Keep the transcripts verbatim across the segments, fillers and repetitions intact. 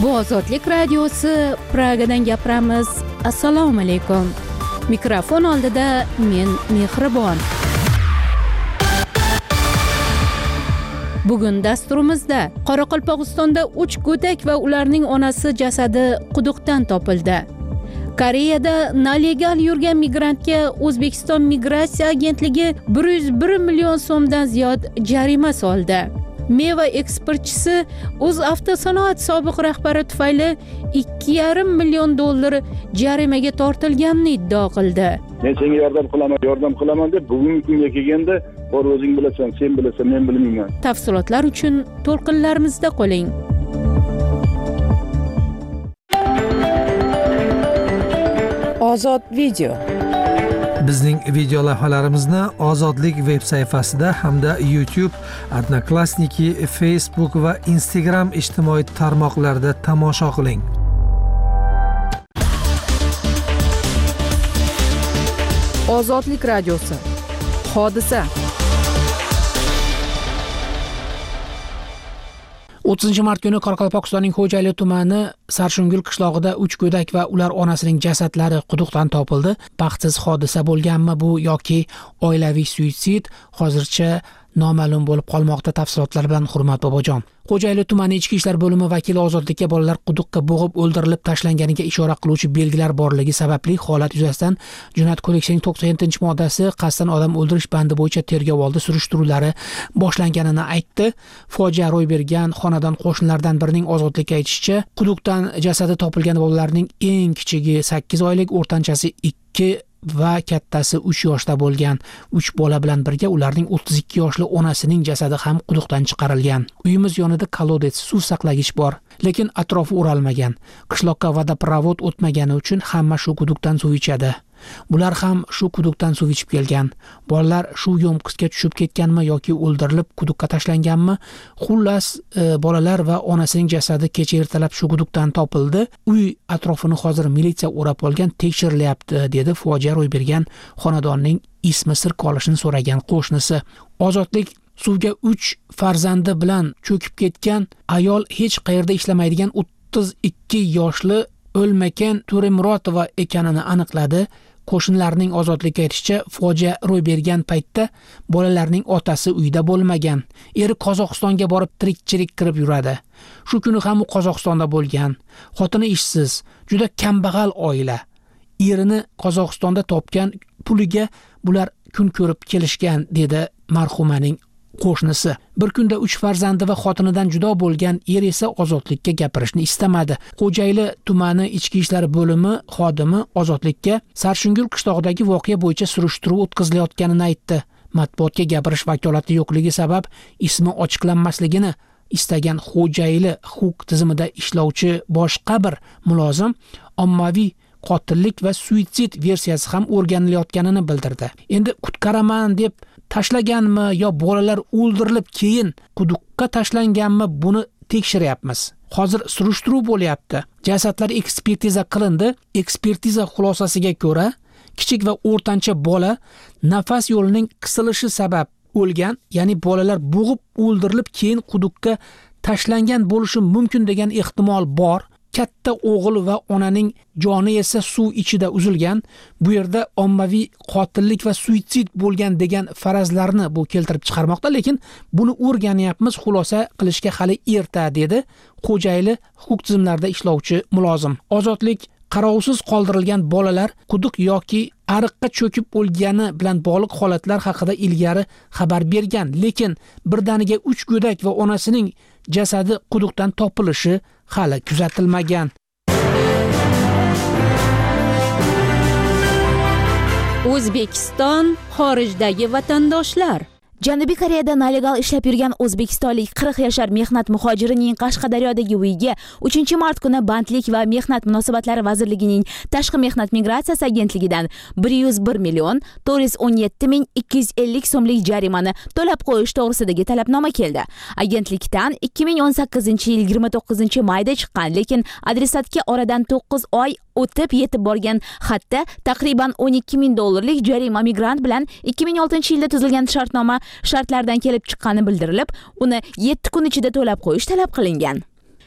Bu Ozodlik radiosi, Pragadan gapiramiz. Assalomu alaykum. Mikrofon oldida men Mehribon. Bugun dasturimizda Qoraqalpog'istonda uch go'dak va ularning onasi jasadi quduqdan topildi. Koreyada nelegal yurgan migrantga O'zbekiston migratsiya agentligi bir yuz bir million so'mdan ziyod jarima soldi. Meva eksportchisi o'z avtosanoat sobiq rahbari tufayli ikki yarim million dollar jarimaga tortilganini iddao qildi. Men senga yordam qilaman, yordam qilaman deb bugungi kunga kelganda, "Bor o'zing bilasan, sen bilasan, men bilmayman." Tafsilotlar uchun to'lqinlarimizda qoling. Ozod video. Bizning video lavhalarimizni Ozodlik veb sayfasida hamda YouTube, Odnoklassniki, Facebook va Instagram ijtimoiy tarmoqlarida tomosha qiling. Ozodlik radiosi. Hodisa. o'ttizinchi mart kuni Qoraqalpog'istonning Xo'jayli tumani Sarshungul qishlog'ida uch go'dak va ular onasining jasadlari quduqdan topildi. Baxtsiz hodisa bo'lganmi bu yoki oilaviy suitsid hozircha noma'lum bo'lib qolmoqda. Tafsilotlar bilan Hurmat Bobojon. Xo'jayli tumani Ichki ishlar bo'limi vakili Ozodlikka bolalar quduqqa bo'g'ib o'ldirilib tashlanganiga ishora qiluvchi belgilar borligi sababli holat yuzasidan Jinoyat kodeksining to'qson yettinchi moddasi qasddan odam o'ldirish bandi bo'yicha tergov oldi surishtiruvlari boshlanganini aytdi. Fojia ro'y bergan xonadon qo'shnilardan birining Ozodlikka aytishicha, quduqdan jasadi topilgan bolalarning eng kichigi sakkiz oylik, o'rtanchasi ikki va kattasi uch yoshda bo'lgan. uch bola bilan birga ularning o'ttiz ikki yoshli onasining jasadi ham quduqdan chiqarilgan. Uyimiz yonida kolodets, suv saqlagich bor, lekin atrofi o'ralmagan. Qishloqqa vodoprovod o'tmagani uchun hamma shu quduqdan suv ichadi. Bular ham shu quduqdan suv ichib kelgan. Bolalar shu yo'mqisga tushib ketganmi yoki o'ldirilib quduqqa tashlanganmi? Xullas, e, bolalar va onasining jasadi kecha ertalab shu quduqdan topildi. Uy atrofini hozir militsiya o'rab olgan, tekshirilyapti, dedi fojia ro'y bergan xonadonning ismi sir qolishini so'ragan qo'shnisi. Ozodlik suvga uch farzandi bilan cho'kib ketgan ayol hech qayerda ishlamaydigan o'ttiz ikki yoshli O'lmakan To'remurotova ekanini aniqladi. Qo'shnilarning Ozodlikka aytishicha, fojia ro'y bergan paytda bolalarning otasi uyda bo'lmagan. Eri Qozog'istonga borib tirikchilik qilib yuradi. Shu kuni ham u Qozog'istonda bo'lgan. Xotini ishsiz, juda kambag'al oila. Erini Qozog'istonda topgan puliga bular kun ko'rib kelishgan, dedi marhumaning qo'shnisi. Bir kunda uch farzandi va xotinidan judo bo'lgan er esa Ozodlikka gapirishni istamadi. Xo'jayli tumani Ichki ishlar bo'limi xodimi Ozodlikka Sarshungul qishlog'idagi voqea bo'yicha surishtiruv o'tkazilayotganini aytdi. Matbuotga gapirish vakolati yo'qligi sabab ismi ochiqlanmasligini istagan Xo'jayli huquq tizimida ishlovchi boshqa bir mulozim ommaviy qotillik va suitsid versiyasi ham o'rganilayotganini bildirdi. Endi qutqaraman deb tashlaganmi yo bolalar o'ldirilib keyin quduqqa tashlanganmi, buni tekshiryapmiz. Hozir surishtiruv bo'lyapti. Jasadlar ekspertiza qilindi. Ekspertiza xulosasiga ko'ra, kichik va o'rtancha bola nafas yo'lining qisilishi sabab o'lgan, ya'ni bolalar bo'g'ib o'ldirilib keyin quduqqa tashlangan bo'lishi mumkin degan ehtimol bor. Katta o'g'il va onaning joni esa suv ichida uzilgan. Bu yerda ommaviy qotillik va suitsid bo'lgan degan farazlarni bu keltirib chiqarmoqda, lekin buni o'rganyapmiz, xulosa qilishga hali erta, dedi Xo'jayli huquq tizimlarida ishlovchi mulozim. Ozodlik qarovsiz qoldirilgan bolalar quduq yoki ariqqa cho'kib o'lgani bilan bog'liq holatlar haqida ilgari xabar bergan, lekin birdaniga uch go'dak va onasining jasadi quduqdan topilishi hali kuzatilmagan. O'zbekiston xorijdagi vatandoshlar. Janubiy Koreyada nelegal ishlab yurgan o'zbekistonlik qirq yashar mehnat muhojirining Qashqadaryodagi uyiga uchinchi mart kuni Bandlik va mehnat munosabatlari vazirligining Tashqi mehnat migratsiyasi agentligidan bir yuz bir million to'rt yuz o'n yetti ming ikki yuz ellik so'mlik jarimani to'lab qo'yish to'g'risidagi talabnoma keldi. Agentlikdan ikki ming o'n sakkizinchi yil yigirma to'qqizinchi mayda chiqqan, lekin adresatga oradan to'qqiz oy o'tib yetib borgan xatda taqriban o'n ikki ming dollarlik jarima migrant bilan ikki ming oltinchi yilda tuzilgan shartnoma shartlardan kelib chiqqani bildirilib, uni yetti kun ichida to'lab qo'yish talab qilingan.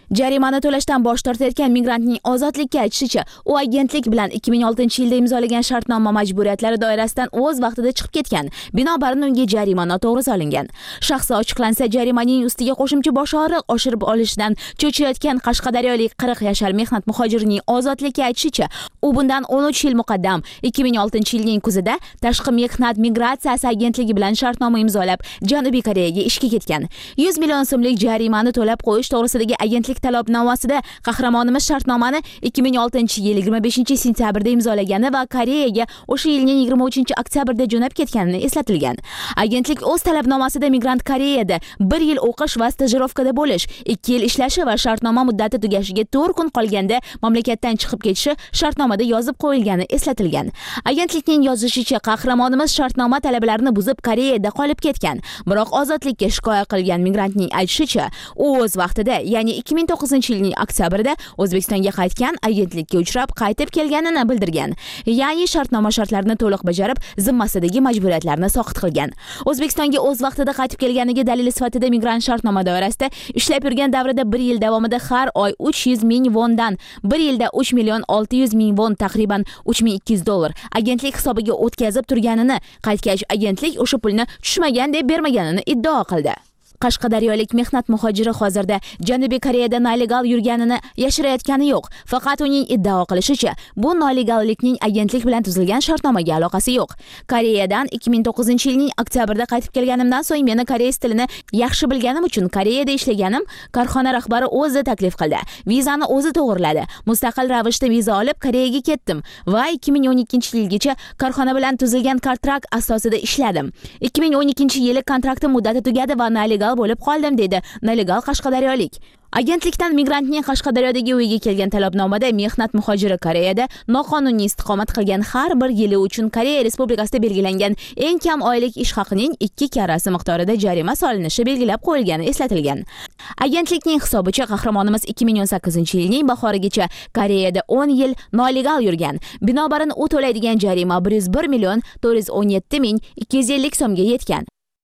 Jarimani to'lashdan bosh tortayotgan migrantning ozodlikka aytishicha, u agentlik bilan ikki ming oltinchi yilda imzolagan shartnoma majburiyatlari doirasidan o'z vaqtida chiqib ketgan. Binobarin unga jarima noto'g'ri solingan. Shaxsi ochiqlansa, jarimaning ustiga qo'shimcha bosh og'riq oshirib olishdan cho'chiyotgan qashqadaryolik qirq yashar mehnat muhojirining ozodlikka aytishicha, u bundan o'n uch yil muqaddam ikki ming oltinchi yilning kuzida Tashqi mehnat migratsiyasi agentligi bilan shartnoma imzolab, Janubiy Koreyaga ishga ketgan. yuz million so'mlik jarimani to'lab qo'yish to'g'risidagi agentlik talabnomasida qahramonimiz shartnomani ikki ming oltinchi yil yigirma beshinchi sentyabrda imzolagani va Koreyaga o'sha yilning yigirma uchinchi oktyabrda jo'nab ketganini eslatilgan. Agentlik o'z talabnomasida migrant Koreyada bir yil o'qish va stajirovkada bo'lish, ikki yil ishlashi va shartnoma muddati tugashiga to'rt kun qolganda mamlakatdan chiqib ketishi shartnomada yozib qo'yilgani eslatilgan. Agentlikning yozishicha, qahramonimiz shartnoma talablarini buzib Koreyada qolib ketgan. Biroq ozodlikka shikoyat qilgan migrantning aytishicha, u o'z vaqtida, ya'ni ikki ming to'qqizinchi yilning oktyabrda O'zbekistonga qaytgan, agentlikka uchrab qaytib kelganini bildirgan. Ya'ni shartnoma shartlarini to'liq bajarib, zimmasidagi majburiyatlarni soqit qilgan. O'zbekistonga o'z vaqtida qaytib kelganiga dalil sifatida migrant shartnoma doirasida ishlab yurgan davrida bir yil davomida har oy uch yuz ming vondan, bir yilda uch million olti yuz ming von, taqriban uch ming ikki yuz dollar agentlik hisobiga o'tkazib turganini, qaytgach agentlik o'sha pulni tushmagan deb bermaganini iddao qildi. Qashqadaryolik mehnat muhojiri hozirda Janubiy Koreyada nolegal yurganini yashirayotgani yo'q. Faqat uning iddao qilishicha, bu nolegallikning agentlik bilan tuzilgan shartnomaga aloqasi yo'q. Koreyadan ikki ming to'qqizinchi yilning oktyabrda qaytib kelganimdan so'ng meni koreys tilini yaxshi bilganim uchun Koreyada ishlaganim, korxona rahbari o'zi taklif qildi. Vizani o'zi to'g'irladi. Mustaqil ravishda viza olib Koreyaga ketdim va ikki ming o'n ikkinchi yilgacha korxona bilan tuzilgan kontrakt asosida ishladim. ikki ming o'n ikkinchi yili kontraktim muddati tugadi va nolegal bo'lib qoldim, dedi nolegal qashqadaryolik. Agentlikdan migrantning Qashqadaryodagi uyiga kelgan talabnomada mehnat muhojiri Koreyada noqonuniy istiqomat qilgan har bir yili uchun Koreya Respublikasida belgilangan eng kam oylik ish haqining ikki karrasi miqdorida jarima solinishi belgilab qo'yilgani eslatilgan. Agentlikning hisobicha, qahramonimiz ikki ming o'n sakkizinchi yilning bahorigacha Koreyada o'n yil nolegal yurgan. Binobarin u to'laydigan jarima bir yuz bir million to'rt yuz o'n yetti ming ikki yuz ellik so'mga yetgan.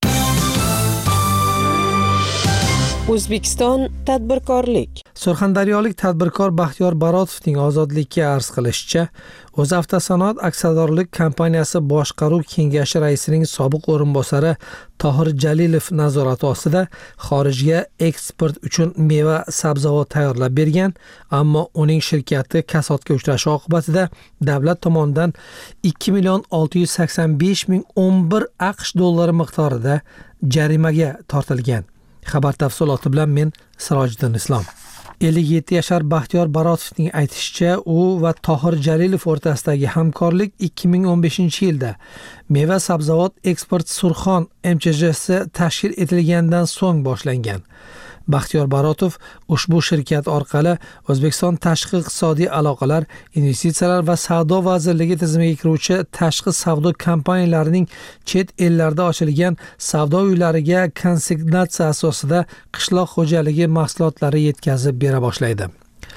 O'zbekiston tadbirkorlik. Surxondaryolik tadbirkor Baxtiyor Barotovning ozodlikka arz qilishicha, O'zavtosanoat aksiyadorlik kompaniyasi boshqaruv kengashi raisining sobiq o'rinbosari Tohir Jalilov nazorati ostida xorijga eksport uchun meva sabzavot tayyorlab bergan, ammo uning shirkati kasodga uchrashi oqibatida davlat tomonidan ikki million olti yuz sakson besh ming o'n bir AQSh dollari miqdorida jarimaga tortilgan. Xabar tafsiloti bilan men Sirojiddin Islom. ellik yetti yashar Baxtiyor Barotovning aytishicha, u va Tohir Jalilov o'rtasidagi hamkorlik ikki ming o'n beshinchi yilda meva sabzavot eksport Surxon M Ch J si tashkil etilgandan so'ng boshlangan. Baxtiyor Barotov ushbu shirkat orqali O'zbekiston tashqi iqtisodiy aloqalar, investitsiyalar va savdo vazirligi tizimiga kiruvchi tashqi savdo kompaniyalarining chet ellarda ochilgan savdo uylariga konsignatsiya asosida qishloq xo'jaligi mahsulotlari yetkazib bera boshlaydi.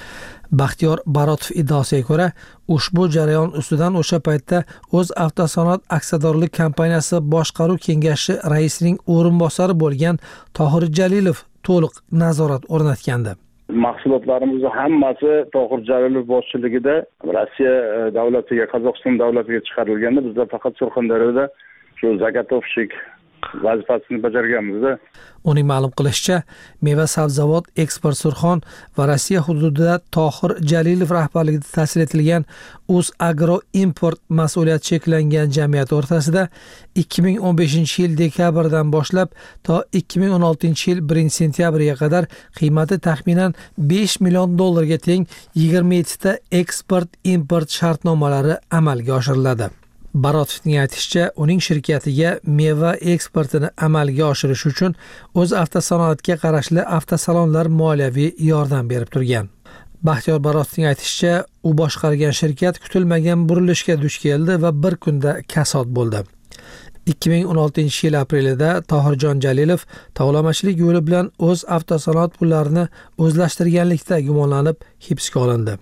Baxtiyor Barotov iddaosiga ko'ra, ushbu jarayon ustidan o'sha paytda O'zavtosanoat aksiyadorlik kompaniyasi boshqaruv kengashi raisining o'rinbosari bo'lgan Tohir Jalilov to'liq nazorat o'rnatgandi. Mahsulotlarimizni hammasi Tohir Jalilov boshchiligida Rossiya davlatiga, Qozog'iston davlatiga chiqarilganda, bizda faqat Surxondaryoda shu zagotovщик vazifasini bajarganmiz-da. Uning ma'lum qilishicha, meva sabzavot eksport Surxon va Rossiya hududida Tohir Jalilov rahbarligida ta'sis etilgan O'zagro Import mas'uliyati cheklangan jamiyat o'rtasida ikki ming o'n beshinchi yil dekabrdan boshlab to ikki ming o'n oltinchi yil birinchi sentyabriga qadar qiymati taxminan besh million dollarga teng yigirma yettita eksport import shartnomalari amalga oshiriladi. Barotovning aytishicha, uning shirkatiga meva eksportini amalga oshirish uchun O'zavtosanoatga qarashli avtosalonlar moliyaviy yordam berib turgan. Baxtiyor Barotovning aytishicha, u boshqargan shirkat kutilmagan burilishga duch keldi va bir kunda kasod bo'ldi. ikki ming o'n oltinchi yil aprelida Tohirjon Jalilov tovlamachilik yo'li bilan O'zavtosanoat pullarini o'zlashtirganlikda gumonlanib hibsga olindi.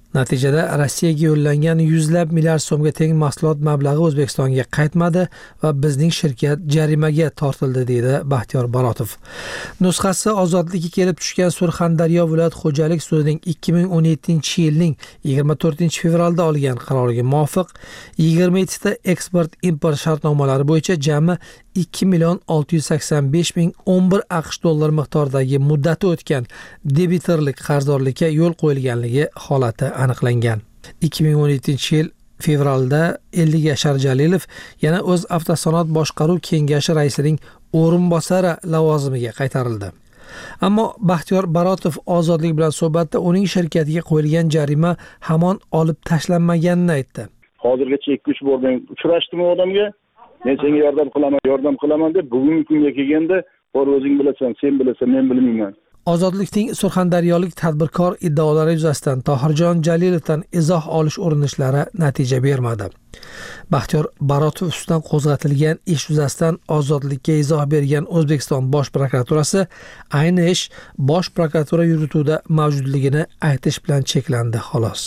Natijada Rossiyaga yo'llangan yuzlab milliard so'mga teng mahsulot mablag'i O'zbekistonga qaytmadi va bizning shirkat jarimaga tortildi, deydi Baxtiyor Barotov. Nusxasi Ozodlikka kelib tushgan Surxondaryo viloyat xo'jalik sudining ikki ming o'n yettinchi yilning yigirma to'rtinchi fevralda olgan qaroriga muvofiq yigirma yettita eksport-import shartnomalari bo'yicha jami ikki million olti yuz sakson besh ming o'n bir aqsh dollar miqdoridagi muddati o'tgan debitorlik qarzdorlikka yo'l qo'yilganligi holati aniqlangan. ikki ming o'n yettinchi yil fevralda Ellik Yashar Jalilov yana o'z avtosanoat boshqaruv kengashi raisining o'rinbosari lavozimiga qaytarildi. Ammo Baxtiyor Barotov Ozodlik bilan suhbatda uning shirkatiga qo'yilgan jarima hamon olib tashlanmaganini aytdi. Hozirgacha ikki uch bor men uchrashdim odamga, men senga yordam qilaman, yordam qilaman deb bugungi kunga kelganda, "Bor o'zing bilasan, sen bilasan, men bilmayman." Ozodlikning surxondaryolik tadbirkor iddaolari yuzasidan Tohirjon Jalilovdan izoh olish urinishlari natija bermadi. Baxtiyor Barotov ustidan qo'zg'atilgan ish yuzasidan Ozodlikka izoh bergan O'zbekiston Bosh prokuraturasi ayni ish Bosh prokuratura yurituvida mavjudligini aytish bilan cheklandi, xolos.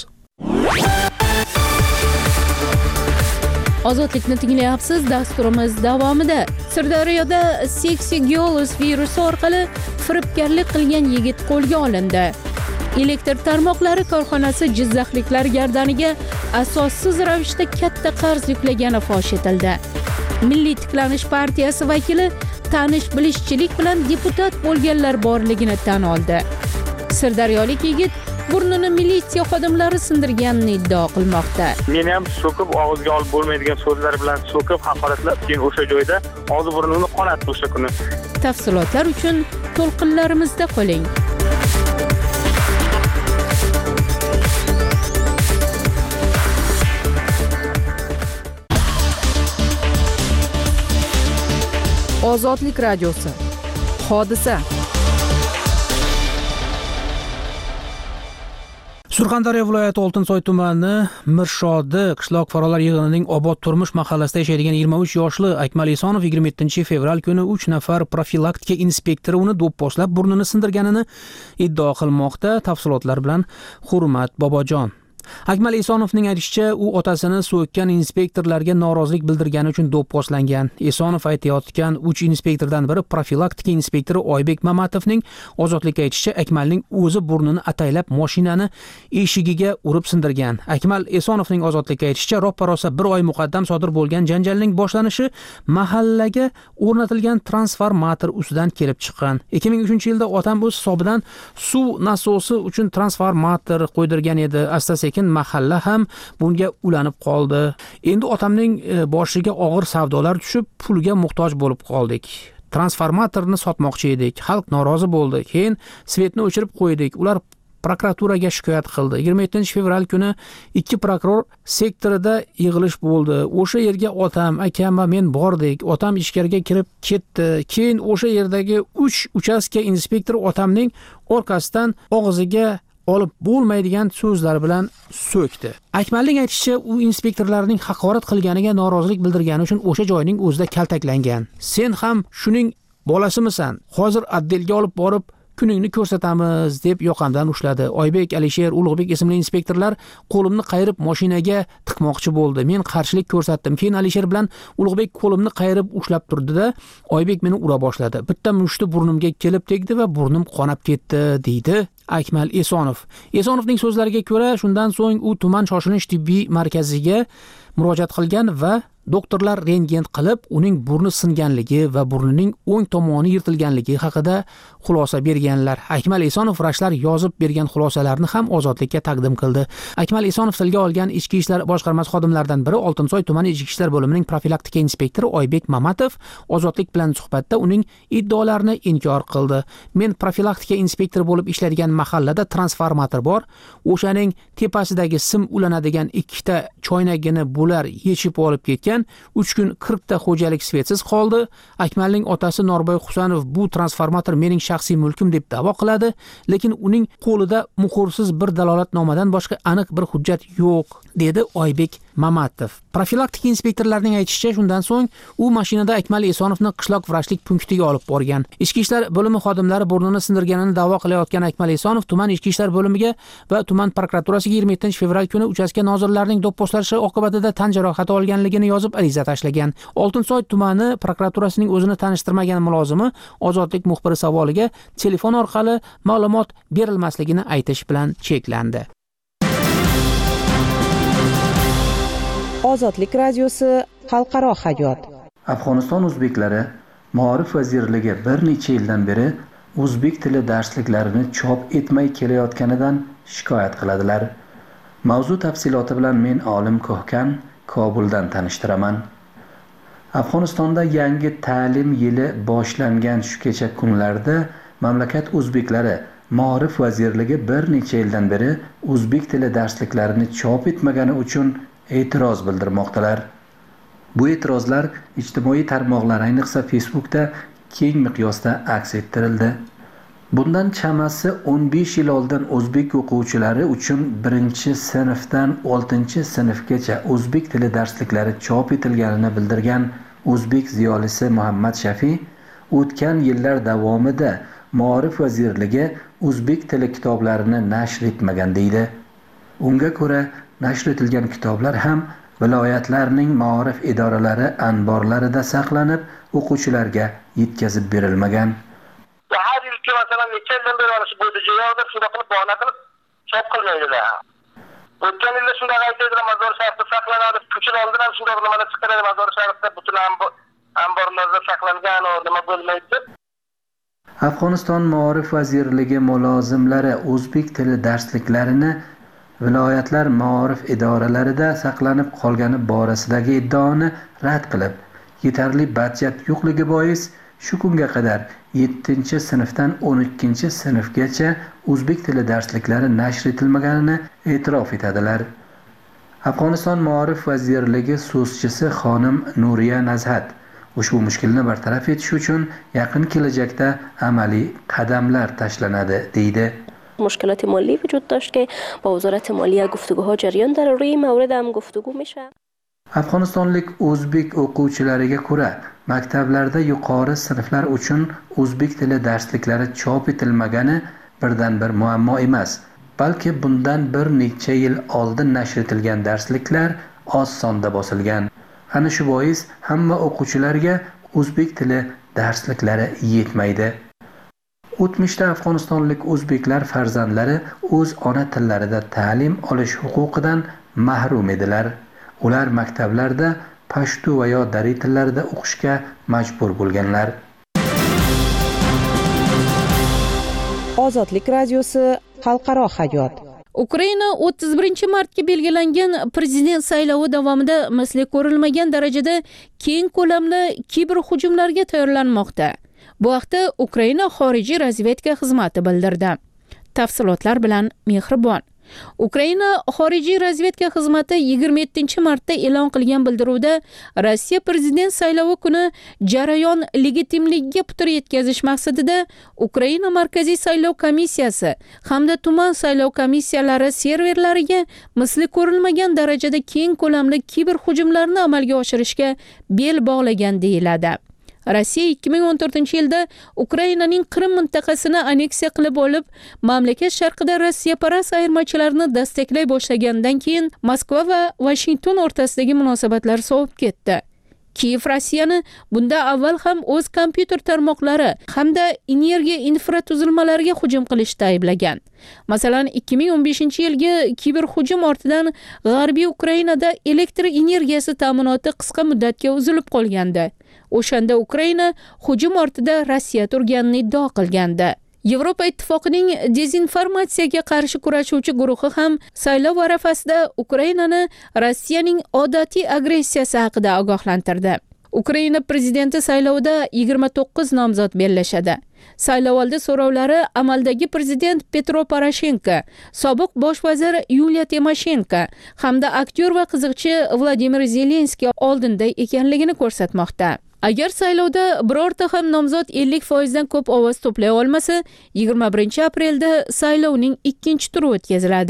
Ozodlikni tinglayapsiz. Dasturimiz davomida Sirdaryoda Sexy Girls virusi orqali firibgarlik qilgan yigit qo'lga olindi. Elektr tarmoqlari korxonasi jizzaxliklar gardaniga asossiz ravishda katta qarz yuklagani fosh etildi. Milliy tiklanish partiyasi vakili tanish-bilishchilik bilan deputat bo'lganlar borligini tan oldi. Sirdaryolik yigit burnini militsiya xodimlari sindirganini iddao qilmoqda. Meni ham so'kib, og'izga olib bo'lmaydigan so'zlar bilan so'kib, haqoratlab, keyin o'sha joyda og'zi burnimni qonatdi o'sha kuni. Tafsilotlar uchun to'lqinlarimizda qoling. Ozodlik radiosi. Hodisa. Surxondaryo viloyati Oltinsoy tumani Mirshodi qishloq fuqarolar yig'inining Obod turmush mahallasida yashaydigan yigirma uch yoshli Akmal Esonov yigirma yettinchi fevral kuni uch nafar profilaktika inspektori uni do'pposlab burnini sindirganini iddao qilmoqda. Tafsilotlar bilan Hurmat Bobojon. Akmal Esonovning aytishicha, u otasini so'kkan inspektorlarga norozilik bildirgani uchun do'pposlangan. Esonov aytayotgan uch inspektordan biri profilaktika inspektori Oybek Mamatovning Ozodlikka aytishicha, Akmalning o'zi burnini ataylab mashinani eshigiga urib sindirgan. Akmal Esonovning Ozodlikka aytishicha, roppa-rosa bir oy muqaddam sodir bo'lgan janjalning boshlanishi mahallaga o'rnatilgan transformator ustidan kelib chiqqan. ikki ming uchinchi yilda otam o'z hisobidan suv nasosi uchun transformator qo'ydirgan edi. Asta-sekin mahalla ham bunga ulanib qoldi. Endi otamning boshiga og'ir savdolar tushib, pulga muhtoj bo'lib qoldik. Transformatorni sotmoqchi edik. Xalq norozi bo'ldi. Keyin svetni o'chirib qo'ydik. Ular prokuraturaga shikoyat qildi. yigirma yettinchi fevral kuni ikki prokuror sektorida yig'ilish bo'ldi. O'sha yerga otam, akam va men bordik. Otam ichkariga kirib ketdi. Keyin o'sha yerdagi uch uchastka inspektor otamning orqasidan og'ziga olib bo'lmaydigan so'zlar bilan so'kdi. Akmalning aytishicha, u inspektorlarning haqorat qilganiga norozilik bildirgani uchun o'sha joyning o'zida kaltaklangan. Sen ham shuning bolasimisan? Hozir atdelga olib borib kuningni ko'rsatamiz deb yoqamdan ushladi. Oybek, Alisher, Ulug'bek ismli inspektorlar qo'limni qayirib mashinaga tiqmoqchi bo'ldi. Men qarshilik ko'rsatdim. Keyin Alisher bilan Ulug'bek qo'limni qayirib ushlab turdi-da, Oybek meni ura boshladi. Bitta mushti burnimga kelib tegdi va burnim qonab ketdi, deydi Akmal Esonov. Esonovning so'zlariga ko'ra, shundan so'ng u tuman shoshilinch tibbiy markaziga murojaat qilgan va doktorlar rentgen qilib, uning burni singanligi va burnining o'ng tomoni yirtilganligi haqida xulosa berganlar. Akmal Esonov vrachlar yozib bergan xulosalarni ham Ozodlikka taqdim qildi. Akmal Esonov tilga olgan Ichki ishlar boshqarmasi xodimlaridan biri Oltinsoy tumani Ichki ishlar bo'limining profilaktika inspektori Oybek Mamatov Ozodlik bilan suhbatda uning iddaolarini inkor qildi. Men profilaktika inspektori bo'lib ishlaydigan mahallada transformator bor. O'shaning tepasidagi sim ulanadigan ikkita choynagini bular yechib olib ketgan. uch kun qirq ta xo'jalik svetsiz qoldi. Akmalning otasi Norboy Husanov bu transformator mening shaxsiy mulkim deb da'vo qiladi, lekin uning qo'lida muhrsiz bir dalolatnomadan boshqa aniq bir hujjat yo'q, dedi Oybek Mamatov. Profilaktika inspektorlarining aytishicha, shundan so'ng u mashinada Akmal Esonovni qishloq vrachlik punktiga olib borgan. Ichki ishlar bo'limi xodimlari burnini sindirganini da'vo qilayotgan Akmal Esonov tuman ichki ishlar bo'limiga va tuman prokuraturasiga yigirma yettinchi fevral kuni uchastka nozirlarining do'pposlashi oqibatida tan jarohati olganligini yozib ariza tashlagan. Oltinsoy tumani prokuraturasining o'zini tanishtirmagan mulozimi Ozodlik muxbiri savoliga telefon orqali ma'lumot berilmasligini aytish bilan cheklandi. Ozodlik radiosi xalqaro hayot. Afg'oniston o'zbeklari Ma'rif vazirligi bir necha yildan beri o'zbek tili darsliklarini chop etmay kelayotganidan shikoyat qiladilar. Mavzu tafsiloti bilan men Olim Ko'hkan Kobuldan tanishtiraman. Afg'onistonda yangi ta'lim yili boshlangan shu kecha kunlarda mamlakat o'zbeklari Ma'rif vazirligi bir necha yildan beri o'zbek tili darsliklarini chop etmagani uchun e'tiroz bildirmoqdalar. Bu e'tirozlar ijtimoiy tarmoqlar, ayniqsa Facebookda keng miqyosda aks ettirildi. Bundan chamasi o'n besh yil oldin o'zbek o'quvchilari uchun birinchi sinfdan oltinchi sinfgacha o'zbek tili darsliklari chop etilganini bildirgan o'zbek ziyolisi Muhammad Shafiy o'tgan yillar davomida Ma'rif vazirligi o'zbek tili kitoblarini nashr etmagan deydi. Unga ko'ra, nashr etilgan kitoblar ham viloyatlarning ma'rif idoralari anborlarida saqlanib, o'quvchilarga yetkazib berilmagan. Har yilki masalan necha yildan beri mana shu bo'yicha yo'qda shunday qilib bahona qilib chop qilmaydilar. O'tgan yilda shunday aytdilar, Mazor Sharifda saqlanadi, kuchlar oldidan shunday nimalar chiqaradi, Mazor Sharifda butun anborlarda saqlangan o nima bo'lmaydi. Afg'oniston Ma'rif vazirligi mulozimlari o'zbek tili darsliklarini viloyatlar ma'rif idoralarida saqlanib qolgani borasidagi iddaoni rad qilib, yetarli budjet yo'qligi bois shu kunga qadar yettinchi sinfdan o'n ikkinchi sinfgacha o'zbek tili darsliklari nashr etilmaganini e'tirof etadilar. Afg'oniston Ma'rif vazirligi so'zchisi xonim Nuriya Nazhat ushbu mushkulni bartaraf etish uchun yaqin kelajakda amaliy qadamlar tashlanadi deydi. مشکلات مالی وجود داشت که با وزارت مالیه گفتگوها جریان داره، روی مورد هم گفتگو میشه. Afg'onistonlik o'zbek o'quvchilariga ko'ra, maktablarda yuqori sinflar uchun o'zbek tili darsliklari chop etilmagani birdan bir muammo emas, balki bundan bir necha yil oldin nashr etilgan darsliklar oz sonda bosilgan. Ana shu bois hamma o'quvchilarga o'zbek tili darsliklari yetmaydi. O'tmishda Afg'onistonlik o'zbeklar farzandlari o'z ona tillarida ta'lim olish huquqidan mahrum edilar. Ular maktablarda pashto va yo dari tillarida o'qishga majbur bo'lganlar. Ozodlik radiosi xalqaro hayot. Ukraina o'ttiz birinchi martga belgilangan prezident saylovi davomida misli ko'rilmagan darajada keng ko'lamli kiberhujumlarga tayyorlanmoqda. Bu haqda Ukraina xorijiy razvedka xizmati bildirdi. Tafsilotlar bilan Mehribon. Ukraina xorijiy razvedka xizmati yigirma yettinchi martda e'lon qilgan bildiruvda Rossiya prezident saylovi kuni jarayon legitimligiga putur yetkazish maqsadida Ukraina markaziy saylov komissiyasi hamda tuman saylov komissiyalari serverlariga misli ko'rilmagan darajada keng ko'lamli kiberhujumlarni amalga oshirishga bel bog'lagan deyiladi. Rossiya ikki ming o'n to'rtinchi yilda Ukrainaning Qrim mintaqasini anneksiya qilib olib, mamlakat sharqida Rossiyaparast ayirmachilarni destaklay boshlagandan keyin Moskva va Washington o'rtasidagi munosabatlar sovib ketdi. Kiyev Rossiyani bunda avval ham o'z kompyuter tarmoqlari hamda energiya infratuzilmalariga hujum qilishda ayblagan. Masalan, ikki ming o'n beshinchi yilgi kiberhujum ortidan G'arbiy Ukrainada elektr energiyasi ta'minoti qisqa muddatga uzilib qolgandi. O'shanda Ukraina hujum ortida Rossiya turganini iddao qilgandi. Yevropa ittifoqining dezinformatsiyaga qarshi kurashuvchi guruhi ham saylov arafasida Ukrainani Rossiyaning odatiy agressiyasi haqida ogohlantirdi. Ukraina prezidenti saylovida yigirma to'qqiz nomzod bellashadi. Saylovoldi so'rovlari amaldagi prezident Petro Poroshenko, sobiq bosh vazir Yuliya Timoshenko hamda aktyor va qiziqchi Vladimir Zelenskiy oldinda ekanligini ko'rsatmoqda. Agar saylovda birorta ham nomzod ellik foiz dan ko'p ovoz to'play olmasa, yigirma birinchi aprelda saylovning ikkinchi turi o'tkaziladi.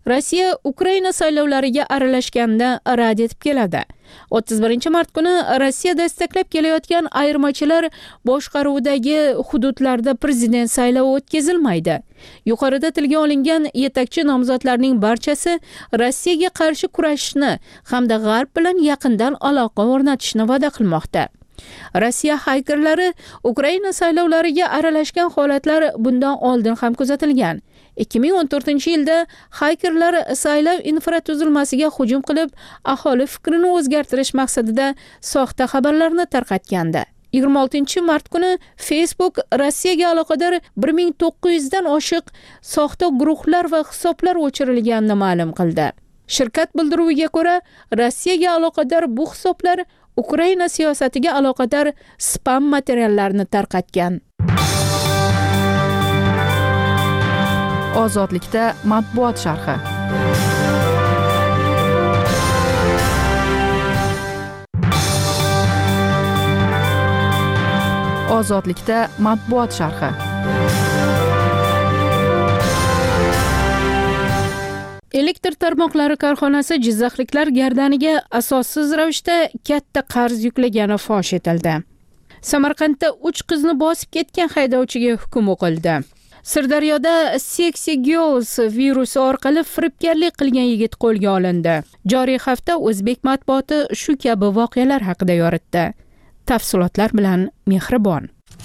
Rossiya Ukraina saylovlariga aralashganini rad etib keladi. o'ttiz birinchi mart kuni Rossiya destaklab kelayotgan ayirmachilar boshqaruvidagi hududlarda prezident saylovi o'tkazilmaydi. Yuqorida tilga olingan yetakchi nomzodlarning barchasi Rossiyaga qarshi kurashishni hamda G'arb bilan yaqindan aloqa o'rnatishni va'da qilmoqda. Rossiya haykerlari Ukraina saylovlariga aralashgan holatlar bundan oldin ham kuzatilgan. ikki ming o'n to'rtinchi yilda haykerlar saylov infratuzilmasiga hujum qilib, aholi fikrini o'zgartirish maqsadida soxta xabarlarni tarqatgandi. yigirma oltinchi mart kuni Facebook Rossiyaga aloqador bir ming to'qqiz yuz dan oshiq soxta guruhlar va hisoblar o'chirilganini ma'lum qildi. Shirkat bildiruviga ko'ra, Rossiyaga aloqador bu hisoblar Ukraina siyosatiga aloqador spam materiallarni tarqatgan. Ozodlikda matbuot sharhi. Ozodlikda matbuot sharhi. Elektr tarmoqlari korxonasi jizzaxliklar gardaniga asossiz ravishda katta qarz yuklagani fosh etildi. Samarqandda uch qizni bosib ketgan haydovchiga hukm o'qildi. Sirdaryoda Sexy Girls virusi orqali firibgarlik qilgan yigit qo'lga olindi. Joriy hafta o'zbek matbuoti shu kabi voqealar haqida yoritdi. Tafsilotlar bilan Mehribon.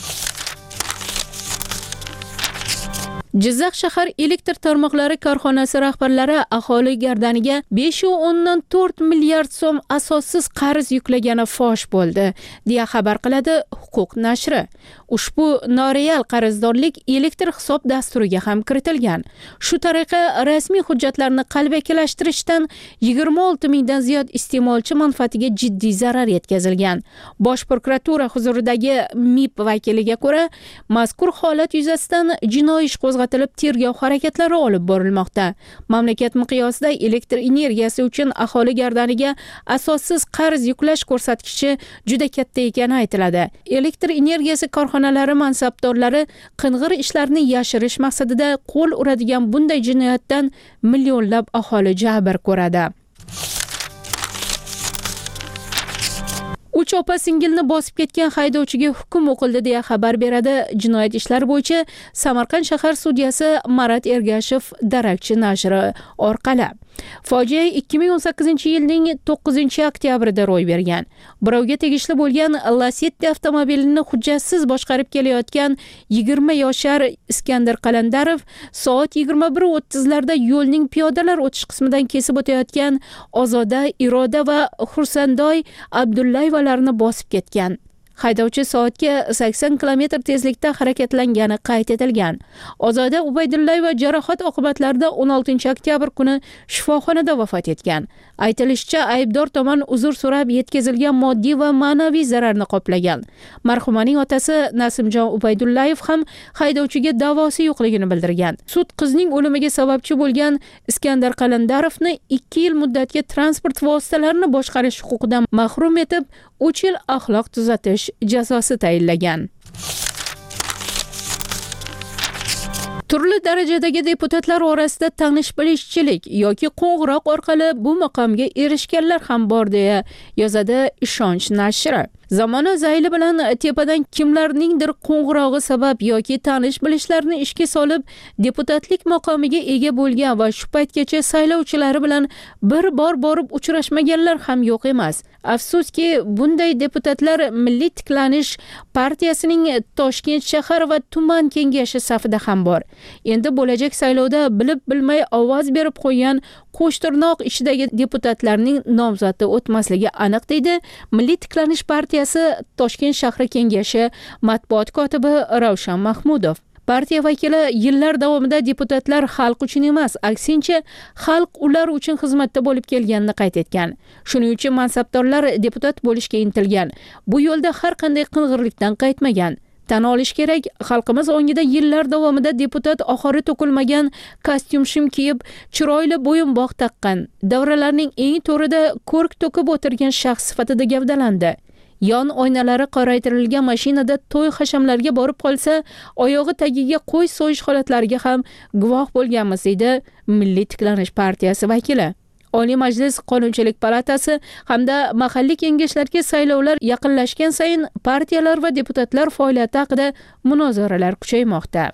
Jizzax shahar elektr tarmoqlari korxonasi rahbarlari aholi gardaniga besh nuqta o'ndan to'rt milliard so'm asossiz qarz yuklagani fosh bo'ldi, deya xabar qiladi Huquq nashri. Ushbu noreal qarzdorlik elektr hisob dasturiga ham kiritilgan. Shu tariqa rasmiy hujjatlarni qalbakilashtirishdan yigirma olti mingdan ziyod iste'molchi manfaatiga jiddiy zarar yetkazilgan. Bosh prokuratura huzuridagi M I P vakiliga ko'ra, mazkur holat yuzasidan jinoiy ish qo'zg'atilib, tergov harakatlari olib borilmoqda. Mamlakat miqyosida elektr energiyasi uchun aholi gardaniga asossiz qarz yuklash ko'rsatkichi juda katta ekani aytiladi. Elektr energiyasi korxonalari mansabdorlari qing'ir ishlarni yashirish maqsadida qo'l uradigan bunday jinoyatdan millionlab aholi jabr ko'radi. Uch opa singilni bosib ketgan haydovchiga hukm o'qildi, deya xabar beradi Jinoyat ishlari bo'yicha Samarqand shahar sudyasi Marat Ergashev Darakchi nashri orqali. Fojia ikki ming o'n sakkizinchi yilning to'qqizinchi oktyabrida ro'y bergan. Birovga tegishli bo'lgan Lacetti avtomobilini hujjatsiz boshqarib kelayotgan yigirma yoshar Iskandar Qalandarov soat yigirma bir o'ttizlarda yo'lning piyodalar o'tish qismidan kesib o'tayotgan Ozoda, Iroda va Xursandoy Abdullayevalarni bosib ketgan. Haydovchi soatga sakson kilometr tezlikda harakatlangani qayd etilgan. Ozoda Ubaydullayeva jarohat oqibatlarida o'n oltinchi oktyabr kuni shifoxonada vafot etgan. Aytilishicha, aybdor tomon uzr so'rab yetkazilgan moddiy va ma'naviy zararni qoplagan. Marhumaning otasi Nasimjon Ubaydullayev ham haydovchiga da'vosi yo'qligini bildirgan. Sud qizning o'limiga sababchi bo'lgan Iskandar Qalandarovni ikki yil muddatga transport vositalarini boshqarish huquqidan mahrum etib, uch yil axloq tuzatish jazosi tayinlagan. Turli darajadagi deputatlar orasida tanish-bilishchilik yoki qo'ng'iroq orqali bu maqomga erishganlar ham bor, deya yozadi Ishonch nashri. Zamona zayli bilan tepadan kimlarningdir qo'ng'irog'i sabab yoki tanish-bilishlarni ishga solib deputatlik maqomiga ega bo'lgan va shu paytgacha saylovchilari bilan bir bor borib uchrashmaganlar ham yo'q emas. Afsuski, bunday deputatlar Milliy tiklanish partiyasining Toshkent shahar va tuman kengashi safida ham bor. Endi bo'lajak saylovda bilib bilmay ovoz berib qo'ygan qo'shtirnoq ishidagi deputatlarning nomzodi o'tmasligi aniq, deydi Milliy tiklanish partiyasi Toshkent shahri kengashi matbuot kotibi Ravshan Mahmudov. Partiya vakili yillar davomida deputatlar xalq uchun emas, aksincha xalq ular uchun xizmatda bo'lib kelganini qayd etgan. Shuning uchun mansabdorlar deputat bo'lishga intilgan. Bu yo'lda har qanday qing'irlikdan qaytmagan. Tan olish kerak, xalqimiz ongida yillar davomida deputat oxiri to'kilmagan kostyum shim kiyib, chiroyli bo'yinbog' taqqan, davralarning eng to'rida ko'rk to'kib o'tirgan shaxs sifatida gavdalandi. Yon oynalari qoraytirilgan mashinada to'y hashamlarga borib qolsa, oyog'i tagiga qo'y so'yish holatlariga ham guvoh bo'lganmiz, deydi Milliy tiklanish partiyasi vakili. Oliy Majlis Qonunchilik palatasi hamda mahalliy kengashlarga saylovlar yaqinlashgan sayin partiyalar va deputatlar faoliyati haqida munozaralar kuchaymoqda.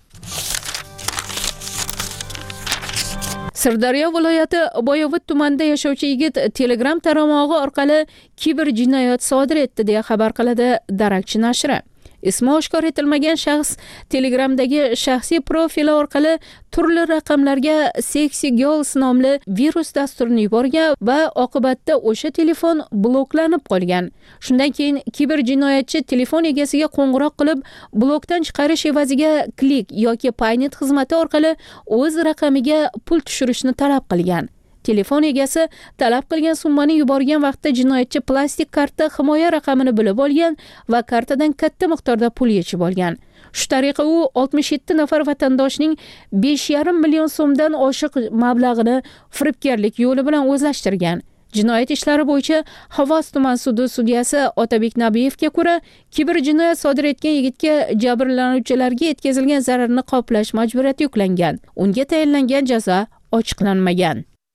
Sirdaryo viloyati Boyovut tumanida yashovchi yigit Telegram tarmog'i orqali kiber jinoyat sodir etdi deya xabar qiladi Darakchi nashri. Ismi oshkor etilmagan shaxs Telegramdagi shaxsiy profili orqali turli raqamlarga Sexy Girls nomli virus dasturini yuborgan va oqibatda o'sha telefon bloklanib qolgan. Shundan keyin kiber jinoyatchi telefon egasiga qo'ng'iroq qilib, blokdan chiqarish evaziga klik yoki paynet xizmati orqali o'z raqamiga pul tushirishni talab qilgan. Telefon egasi talab qilgan summani yuborgan vaqtda jinoyatchi plastik karta himoya raqamini bilib olgan va kartadan katta miqdorda pul yechib olgan. Shu tariqa u oltmish yetti nafar vatandoshning besh yarim million so'mdan oshiq mablag'ini firibgarlik yo'li bilan o'zlashtirgan. Jinoyat ishlari bo'yicha Xovos tuman sudi sudyasi Otabek Nabiyevga ko'ra, kiber jinoyat sodir etgan yigitga jabrlanuvchilarga yetkazilgan zararni qoplash majburiyati yuklangan. Unga tayinlangan jazo ochiqlanmagan.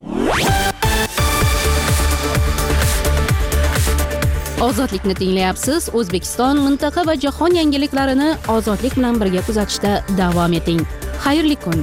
Ozodlikni tinglayapsiz. O'zbekiston, mintaqa va jahon yangiliklarini ozodlik bilan birga kuzatishda davom eting. Xayrli kun.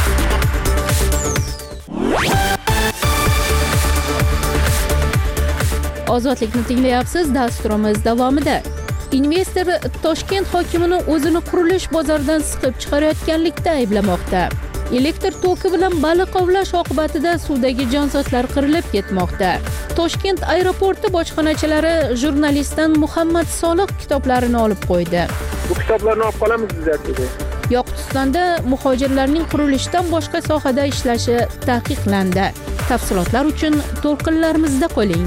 Ozodlikni tinglayapsiz. Dasturimiz davomida investor Toshkent hokimini o'zini qurilish bozoridan siqib chiqarayotganlikda ayblamoqda. Elektr toki bilan baliq ovlash oqibatida suvdagi jonzotlar qirilib ketmoqda. Toshkent aeroporti bojxonachilari jurnalistdan Muhammad Soliq kitoblarini olib qo'ydi. Bu kitoblarni olib qolamiz dedi. Yoqutistonda muhojirlarning qurilishdan boshqa sohada ishlashi taqiqlandi. Tafsilotlar uchun to'lqinlarimizda qoling.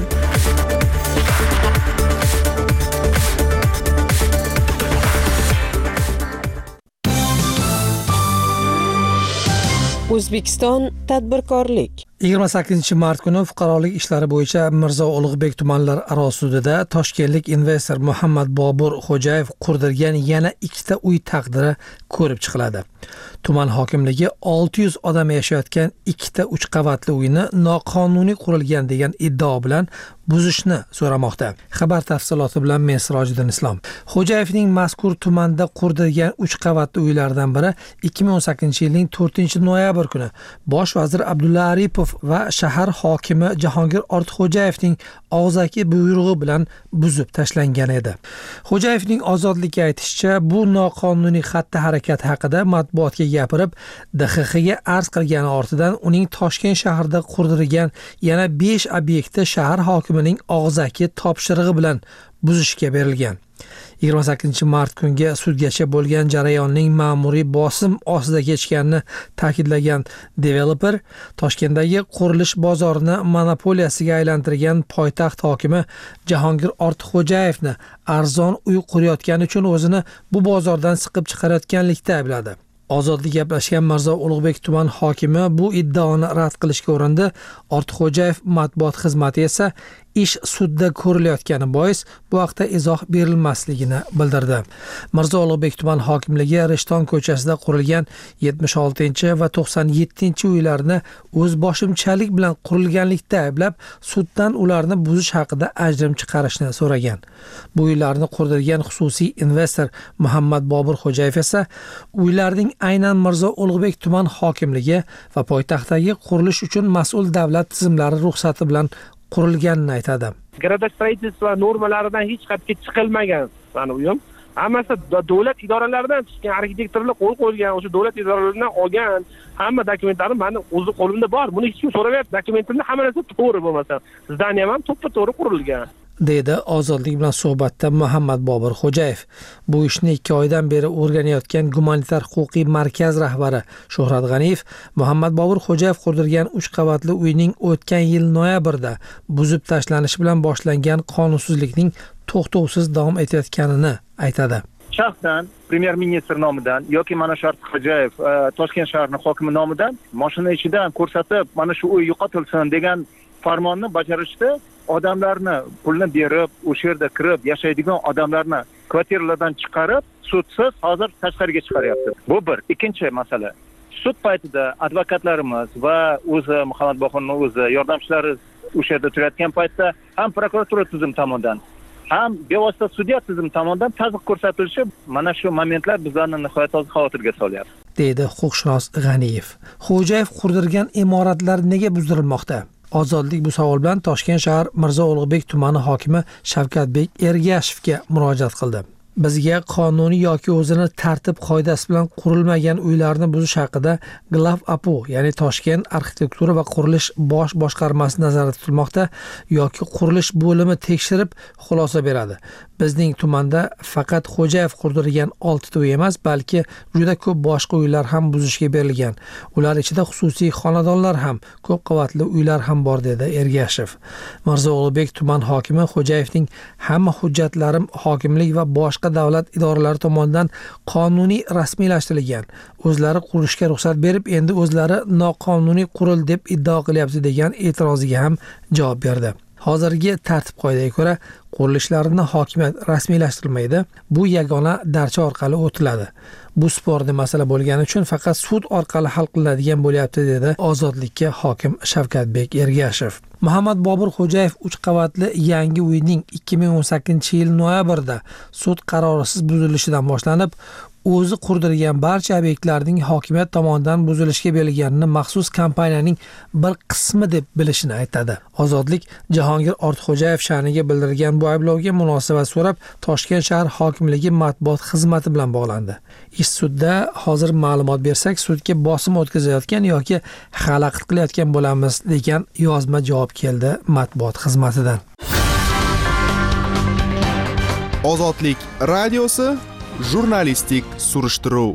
O'zbekiston tadbirkorlik. yigirma sakkizinchi mart kuni fuqarolik ishlari bo'yicha Mirzo Ulug'bek tumanlararo sudida toshkentlik investor Muhammad Bobur Xo'jayev qurdirgan yana ikkita uy taqdiri ko'rib chiqiladi. Tuman hokimligi olti yuz odam yashayotgan ikkita uch qavatli uyni noqonuniy qurilgan degan iddao bilan buzishni so'ramoqda. Xabar tafsiloti bilan men Sirojiddin Islom. Xo'jayevning mazkur tumanda qurdirgan uch qavatli uylardan biri ikki ming o'n sakkizinchi yilning to'rtinchi noyabr kuni bosh vazir Abdulla Aripov va shahar hokimi Jahongir Ortiqxo'jayevning og'zaki buyrug'i bilan buzib tashlangan edi. Xo'jayevning ozodlikka aytishicha, bu noqonuniy xatti-harakat haqida matbuotga gapirib, D X X ga arz qilgani ortidan uning Toshkent shahrida qurdirgan yana besh obyektni shahar hokimining og'zaki topshirig'i bilan buzishga berilgan. yigirma sakkizinchi mart kunga sudgacha bo'lgan jarayonning ma'muriy bosim ostida kechganini ta'kidlagan developer Toshkentdagi qurilish bozorini monopoliyasiga aylantirgan poytaxt hokimi Jahongir Ortiqxo'jayevni arzon uy qurayotgani uchun o'zini bu bozordan siqib chiqarayotganlikda aybladi. Ozodlik gaplashgan Mirzo Ulug'bek tuman hokimi bu iddaoni rad qilishga urindi. Ortiqxo'jayev matbuot xizmati esa ish sudda ko'rilayotgani bois bu haqda izoh berilmasligini bildirdi. Mirzo Ulug'bek tuman hokimligi Rishton ko'chasida qurilgan yetmish oltinchi va to'qson yettinchi uylarni o'z boshimchalik bilan qurilganlikda ayblab, suddan ularni buzish haqida ajrim chiqarishni so'ragan. Bu uylarni qurdirgan xususiy investor Muhammad Bobur Xo'jayev esa uylarning aynan Mirzo Ulug'bek tuman hokimligi va poytaxtdagi qurilish uchun mas'ul davlat tizimlari ruxsati bilan qurilganini aytadi. Gradostроительство normalaridan hech qatga chiqilmagan mana uyim. Hammasi davlat idoralaridan chiqqan, arxitektorlar qo'l qo'ygan, o'sha davlat idoralaridan olgan hamma dokumentlarim meni o'zi qo'limda bor. Buni hech kim so'ramayapti. Dokumentimda hamma narsa to'g'ri bo'lmasa, zdaniya ham to'ppa-to'g'ri qurilgan. Deydi Ozodlik bilan suhbatda Muhammad Bobur Xo'jayev. Bu ishni ikki oydan beri o'rganayotgan gumanitar huquqiy markaz rahbari Shuhrat G'aniyev Muhammad Bobur Xo'jayev qurdirgan uch qavatli uyning o'tgan yil noyabrda buzib tashlanishi bilan boshlangan qonunsizlikning to'xtovsiz davom etayotganini aytadi. Shaxsan Premier Ministr nomidan yoki mana shu Xo'jayev Toshkent shahrining hokimi nomidan mashina ichidan ko'rsatib, mana shu uy yo'qotilsin degan farmonni bajarishda odamlarni pulni berib, o'sha yerda kirib yashaydigan odamlarni kvartiralardan chiqarib, sudsiz hozir tashqariga chiqaryapti. Bu bir. Ikkinchi masala. Sud paytida advokatlarimiz va o'zi Muhammad Boqirning o'zi yordamchilari o'sha yerda turayotgan paytda ham prokuratura tizim tomonidan, ham bevosita sudya tizim tomonidan tazyiq ko'rsatilishi mana shu momentlar bizlarni nihoyatda xavotirga solyapti, deydi huquqshunos G'aniyev. Xo'jayev qurdirgan imoratlar nega buzdirilmoqda? Ozodlik bu savol bilan Toshkent shahar Mirzo Ulug'bek tumani hokimi Shavkatbek Ergashevga murojaat qildi. Bizga qonuniy yoki o'zini tartib qoidasi bilan qurilmagan uylarni buzish haqida Glav A P U, ya'ni Toshkent arxitektura va qurilish bosh boshqarmasi nazarda tutilmoqda yoki qurilish bo'limi tekshirib xulosa beradi. Bizning tumanda faqat Xo'jayev qurdirgan olti uy emas, balki juda ko'p boshqa uylar ham buzishga berilgan. Ular ichida xususiy xonadonlar ham, ko'p qavatli uylar ham bor, dedi Ergashev. Mirzo Ulug'bek tuman hokimi Xo'jayevning hamma hujjatlarim hokimlik va boshqa davlat idoralari tomonidan qonuniy rasmiylashtirilgan. O'zlari qurishga ruxsat berib, endi o'zlari noqonuniy qurildi deb iddao qilyapti degan e'tiroziga ham javob berdi. Hozirgi tartib qoidaga ko'ra qurilishlarni hokimiyat rasmiylashtirmaydi. Bu yagona darcha orqali o'tiladi. Bu sporni masala bo'lgani uchun faqat sud orqali hal qilinadigan bo'lyapti, dedi Ozodlikka hokim Shavkatbek Ergashev. Muhammad Bobur Xo'jayev uch qavatli yangi uyning ikki ming o'n sakkizinchi yil noyabrda sud qarorisiz buzilishidan boshlanib, o'zi qurdirgan barcha obyektlarning hokimiyat tomonidan buzilishga berilganini maxsus kompaniyaning bir qismi deb bilishini aytadi. Ozodlik Jahongir Ortiqxo'jayev sha'niga bildirgan bu ayblovga munosabat so'rab Toshkent shahar hokimligi matbuot xizmati bilan bog'landi. Ish sudda hozir ma'lumot bersak, sudga bosim o'tkazayotgan yoki xalaqit qilayotgan bo'lamiz degan yozma javob keldi matbuot xizmatidan. Ozodlik radiosi jurnalistik surishtiruv.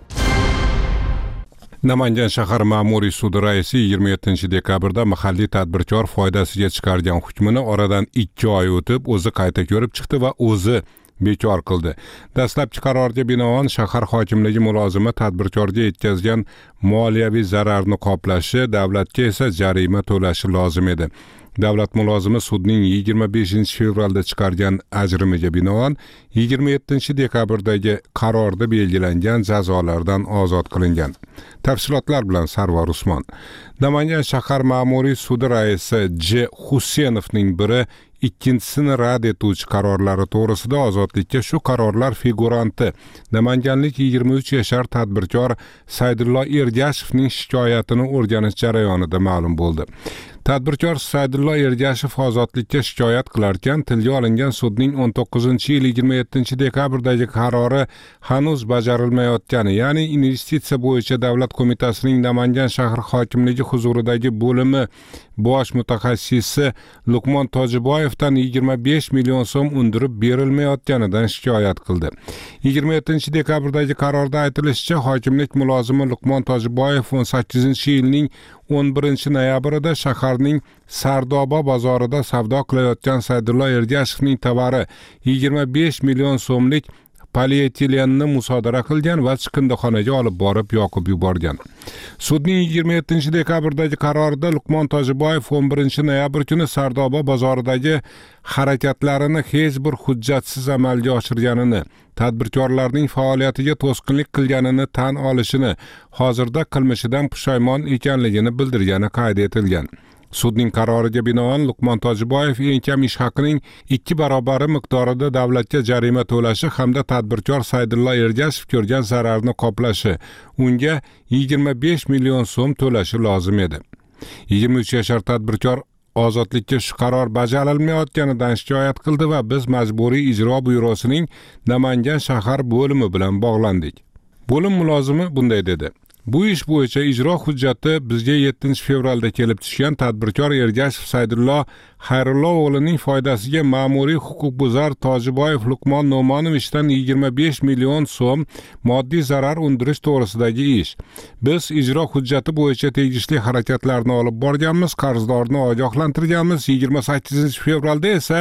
Namangan shahar ma'muriy sudi raisi yigirma yettinchi dekabrda mahalliy tadbirkor foydasiga chiqargan hukmini oradan ikki oy o'tib o'zi qayta ko'rib chiqdi va o'zi bekor qildi. Dastlabki qarorga binoan shahar hokimligi mulozimi tadbirkorga yetkazgan moliyaviy zararni qoplashi, davlatga esa jarima to'lashi lozim edi. Davlat mulozimi sudning yigirma beshinchi fevralda chiqargan ajrimiga binoan yigirma yettinchi dekabrdagi qarorda belgilangan jazolardan ozod qilingan. Tafsilotlar bilan Sarvar Usmon. Namangan shahar ma'muriy sudi raisi J. Husenovning biri ikkinchisini rad etuvchi qarorlari to'g'risida ozodlikka shu qarorlar figuranti namanganlik yigirma uch yashar tadbirkor Saydullo Ergashevning shikoyatini o'rganish jarayonida ma'lum bo'ldi. Tadbirkor Saydullo Ergashev ozodlikka shikoyat qilarkan, tilga olingan sudning o'n to'qqizinchi yil yigirma yettinchi dekabrdagi qarori hanuz bajarilmayotgani, ya'ni investitsiya bo'yicha davlat qo'mitasining Namangan shahar hokimligi huzuridagi bo'limi bosh mutaxassisi Luqmon Tojiboyevdan yigirma besh million so'm undirib berilmayotganidan shikoyat qildi. yigirma yettinchi dekabrdagi qarorda aytilishicha, hokimlik mulozimi Luqmon Tojiboyev o'n sakkizinchi yilning o'n birinchi noyabrida shaharning Sardoba bozorida savdo qilayotgan Saydullo Ergashevning tovari yigirma besh million so'mlik polietilenni musodara qilgan va chiqindixonaga olib borib yoqib yuborgan. Sudning yigirma yettinchi dekabrdagi qarorida Luqmon Tojiboyev o'n birinchi noyabr kuni Sardoba bozoridagi harakatlarini hech bir hujjatsiz amalga oshirganini, tadbirkorlarning faoliyatiga to'sqinlik qilganini tan olishini, hozirda qilmishidan pushaymon ekanligini bildirgani qayd etilgan. Sudning qaroriga binoan Luqmon Tojiboyev eng kam ish haqining ikki barobari miqdorida davlatga jarima to'lashi hamda tadbirkor Saydullo Ergashev ko'rgan zararni qoplashi, unga yigirma besh million so'm to'lashi lozim edi. yigirma uch yashar tadbirkor ozodlikka shu qaror bajarilmayotganidan shikoyat qildi va biz majburiy ijro byurosining Namangan shahar bo'limi bilan bog'landik. Bo'lim mulozimi bunday dedi: Bu ish bo'yicha ijro hujjati bizga yettinchi fevralda kelib tushgan. Tadbirkor Ergashev Saydullo Xayrullo o'g'lining foydasiga ma'muriy huquqbuzar Tojiboyev Luqmon No'monovichdan yigirma besh million so'm moddiy zarar undirish to'g'risidagi ish. Biz ijro hujjati bo'yicha tegishli harakatlarni olib borganmiz, qarzdorni ogohlantirganmiz. yigirma sakkizinchi fevralda esa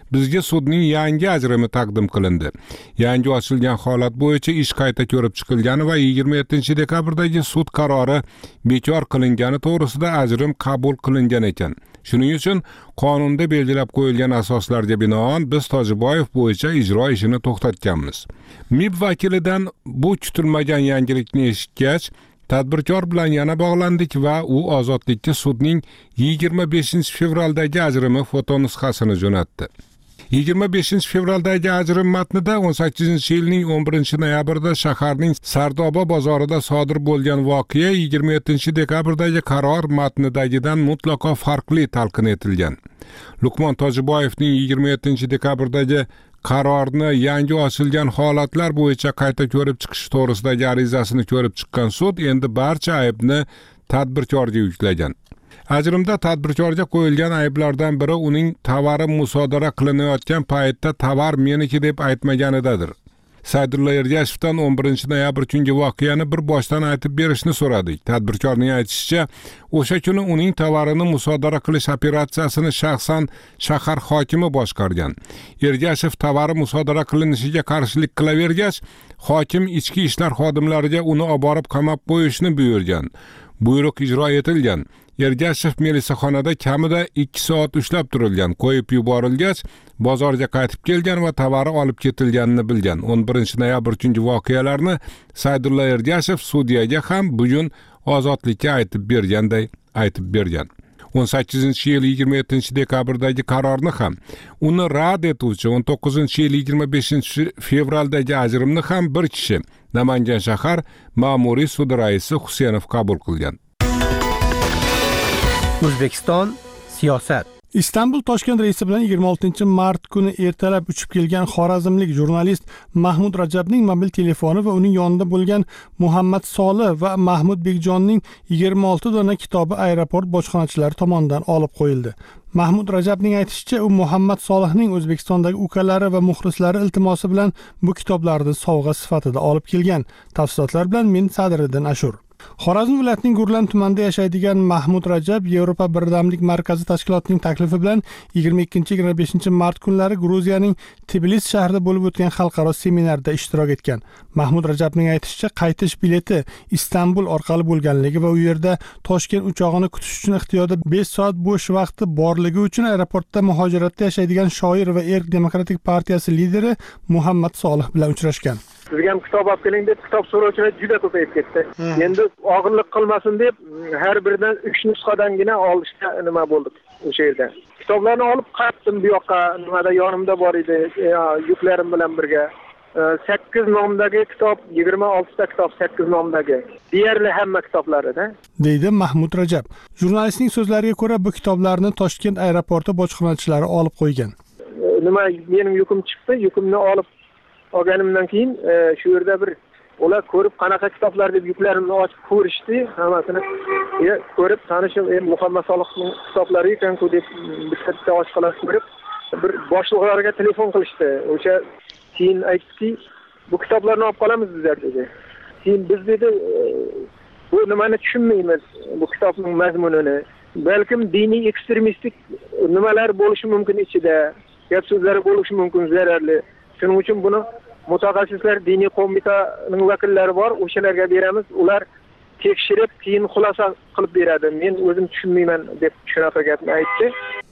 bizga sudning yangi ajrimi taqdim qilindi. Yangi ochilgan holat bo'yicha ish qayta ko'rib chiqilgani va yigirma yettinchi dekabrdagi sud qarori bekor qilingani to'g'risida ajrim qabul qilingan ekan. Shuning uchun qonunda belgilab qo'yilgan asoslarga binoan biz Tojiboyev bo'yicha ijro ishini to'xtatganmiz. M I B vakilidan bu kutilmagan yangilikni eshitgach, tadbirkor bilan yana bog'landik va u ozodlikka sudning yigirma beshinchi fevraldagi ajrimi fotonusxasini jo'natdi. yigirma beshinchi fevraldagi ajrim matnida o'n sakkizinchi yilning o'n birinchi noyabrida shaharning Sardoba bozorida sodir bo'lgan voqea yigirma yettinchi dekabrdagi qaror matnidagidan mutlaqo farqli talqin etilgan. Luqmon Tojiboyevning yigirma yettinchi dekabrdagi qarorni yangi ochilgan holatlar bo'yicha qayta ko'rib chiqish to'g'risidagi arizasini ko'rib chiqqan sud endi barcha aybni tadbirkorga yuklagan. Ajrimda tadbirkorga qo'yilgan ayblardan biri uning tovari musodara qilinayotgan paytda tovar meniki deb aytmaganidadir. Saydulla Ergashevdan o'n birinchi noyabr kungi voqeani bir boshdan aytib berishni so'radik. Tadbirkorning aytishicha, o'sha kuni uning tovarini musodara qilish operatsiyasini shaxsan shahar hokimi boshqargan. Ergashev tovari musodara qilinishiga qarshilik qilavergach, hokim ichki ishlar xodimlariga uni olib borib qamab qo'yishni buyurgan. Buyruq ijro etilgan. Ergashev melisaxonada kamida ikki soat ushlab turilgan, qo'yib yuborilgach, bozorga qaytib kelgan va tovari olib ketilganini bilgan. o'n birinchi noyabr kungi voqealarni Saydulla Ergashev sudyaga ham bugun ozodlikka aytib berganday aytib bergan. o'n sakkizinchi yil yigirma yettinchi dekabrdagi qarorni ham, uni rad etuvchi o'n to'qqizinchi yil yigirma beshinchi fevraldagi ajrimni ham bir kishi, Namangan shahar ma'muriy sudi raisi Husenov qabul qilgan. O'zbekiston siyosat. Istanbul Toshkent reysi bilan yigirma oltinchi mart kuni ertalab uchib kelgan xorazmlik jurnalist Mahmud Rajabning mobil telefoni va uning yonida bo'lgan Muhammad Solih va Mahmud Bekjonning yigirma olti dona kitobi aeroport bojxonachilari tomonidan olib qo'yildi. Mahmud Rajabning aytishicha, u Muhammad Solihning O'zbekistondagi ukalari va muxlislari iltimosi bilan bu kitoblarni sovg'a sifatida olib kelgan. Tafsilotlar bilan men Sadriddin Ashur. Xorazm viloyatining Gurlan tumanida yashaydigan Mahmud Rajab Yevropa birdamlik markazi tashkilotining taklifi bilan yigirma ikkinchi yigirma beshinchi mart kunlari Gruziyaning Tbilisi shahrida bo'lib o'tgan xalqaro seminarda ishtirok etgan. Mahmud Rajabning aytishicha, qaytish bileti Istanbul orqali bo'lganligi va u yerda Toshkent uchog'ini kutish uchun ixtiyorda besh soat bo'sh vaqti borligi uchun aeroportda muhojiratda yashaydigan shoir va Erk demokratik partiyasi lideri Muhammad Solih bilan uchrashgan. Sizga ham kitob olib keling deb kitob so'rovchilar juda ko'payib ketdi. Endi og'irlik qilmasin deb har biridan uch nusxadangina olishga nima bo'ldik o'sha yerda. Kitoblarni olib qaytdim bu yoqqa, nimada yonimda bor edi, yuklarim bilan birga. sakkiz nomdagi kitob, yigirma olti ta kitob, sakkiz nomdagi. Deyarli hamma kitoblarida. Deydi Mahmud Rajab. Jurnalistning so'zlariga ko'ra, bu kitoblarni Toshkent aeroporti bojxonachilari olib qo'ygan. Nima, mening yukim chiqdi, yukimni olib olganimdan keyin shu yerda bir ular ko'rib qanaqa kitoblar deb yuklarimni ochib ko'rishdi, hammasini ko'rib tanishib, Muhammad Solihning kitoblari ekan-ku deb bitta ochiqlab ko'rib, bir boshliqlarga telefon qilishdi. O'sha keyin aytdiki, bu kitoblarni olib qolamiz bizlar dedi. Keyin biz dedi, bu nimani tushunmaymiz, bu kitobning mazmunini. Balkim diniy ekstremistik nimalar bo'lishi mumkin ichida, gap so'zlari bo'lishi mumkin zararli. Shuning uchun buni mutaxassislar diniy qo'mitaning vakillari bor, o'shalarga beramiz. Ular tekshirib, keyin xulosa qilib beradi. Men o'zim tushunmayman deb shunaqa gapni aytdi.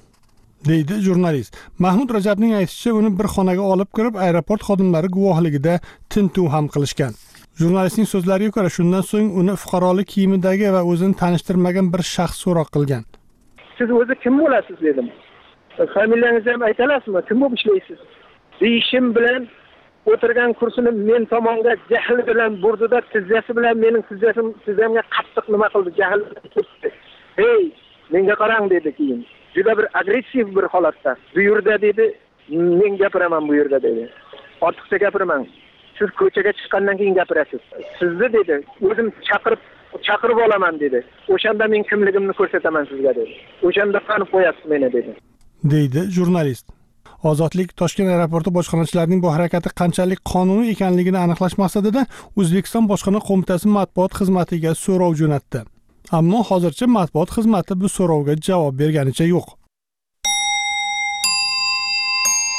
Deydi jurnalist. Mahmud Rajabning aytishicha, uni bir xonaga olib kirib, aeroport xodimlari guvohligida tintuv ham qilishgan. Jurnalistning so'zlariga ko'ra, shundan so'ng uni fuqarolik kiyimidagi va o'zini tanishtirmagan bir shaxs so'roq qilgan. Siz o'zi kim bo'lasiz dedim. Familiyangizni ham aytalasizmi? Kim bo'lib ishlaysiz? Deyishim bilan o'tirgan kursini men tomonga jahl bilan burdida, tizzasi bilan mening tizzasim tizzamga qattiq nima qildi, jahl ketdi. Hey, menga qarang dedi keyin. Juda bir agressiv bir holatda. Bu yerda dedi, men gapiraman bu yerda dedi. Ortiqcha gapiraman. Siz ko'chaga chiqqandan keyin gapirasiz. Sizni dedi, o'zim chaqirib chaqirib olaman dedi. O'shanda men kimligimni ko'rsataman sizga dedi. O'shanda tanib qo'yasiz meni dedi. Deydi jurnalist. Ozodlik Toshkent aeroporti bojxonachilarining bu harakati qanchalik qonuniy ekanligini aniqlash maqsadida O'zbekiston Bojxona qo'mitasi matbuot xizmatiga so'rov jo'natdi. Ammo hozircha matbuot xizmati bu so'rovga javob berganicha yo'q.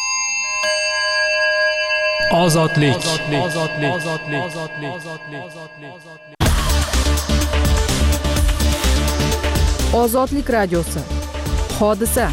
ozodlik ozodlik radiosi hodisa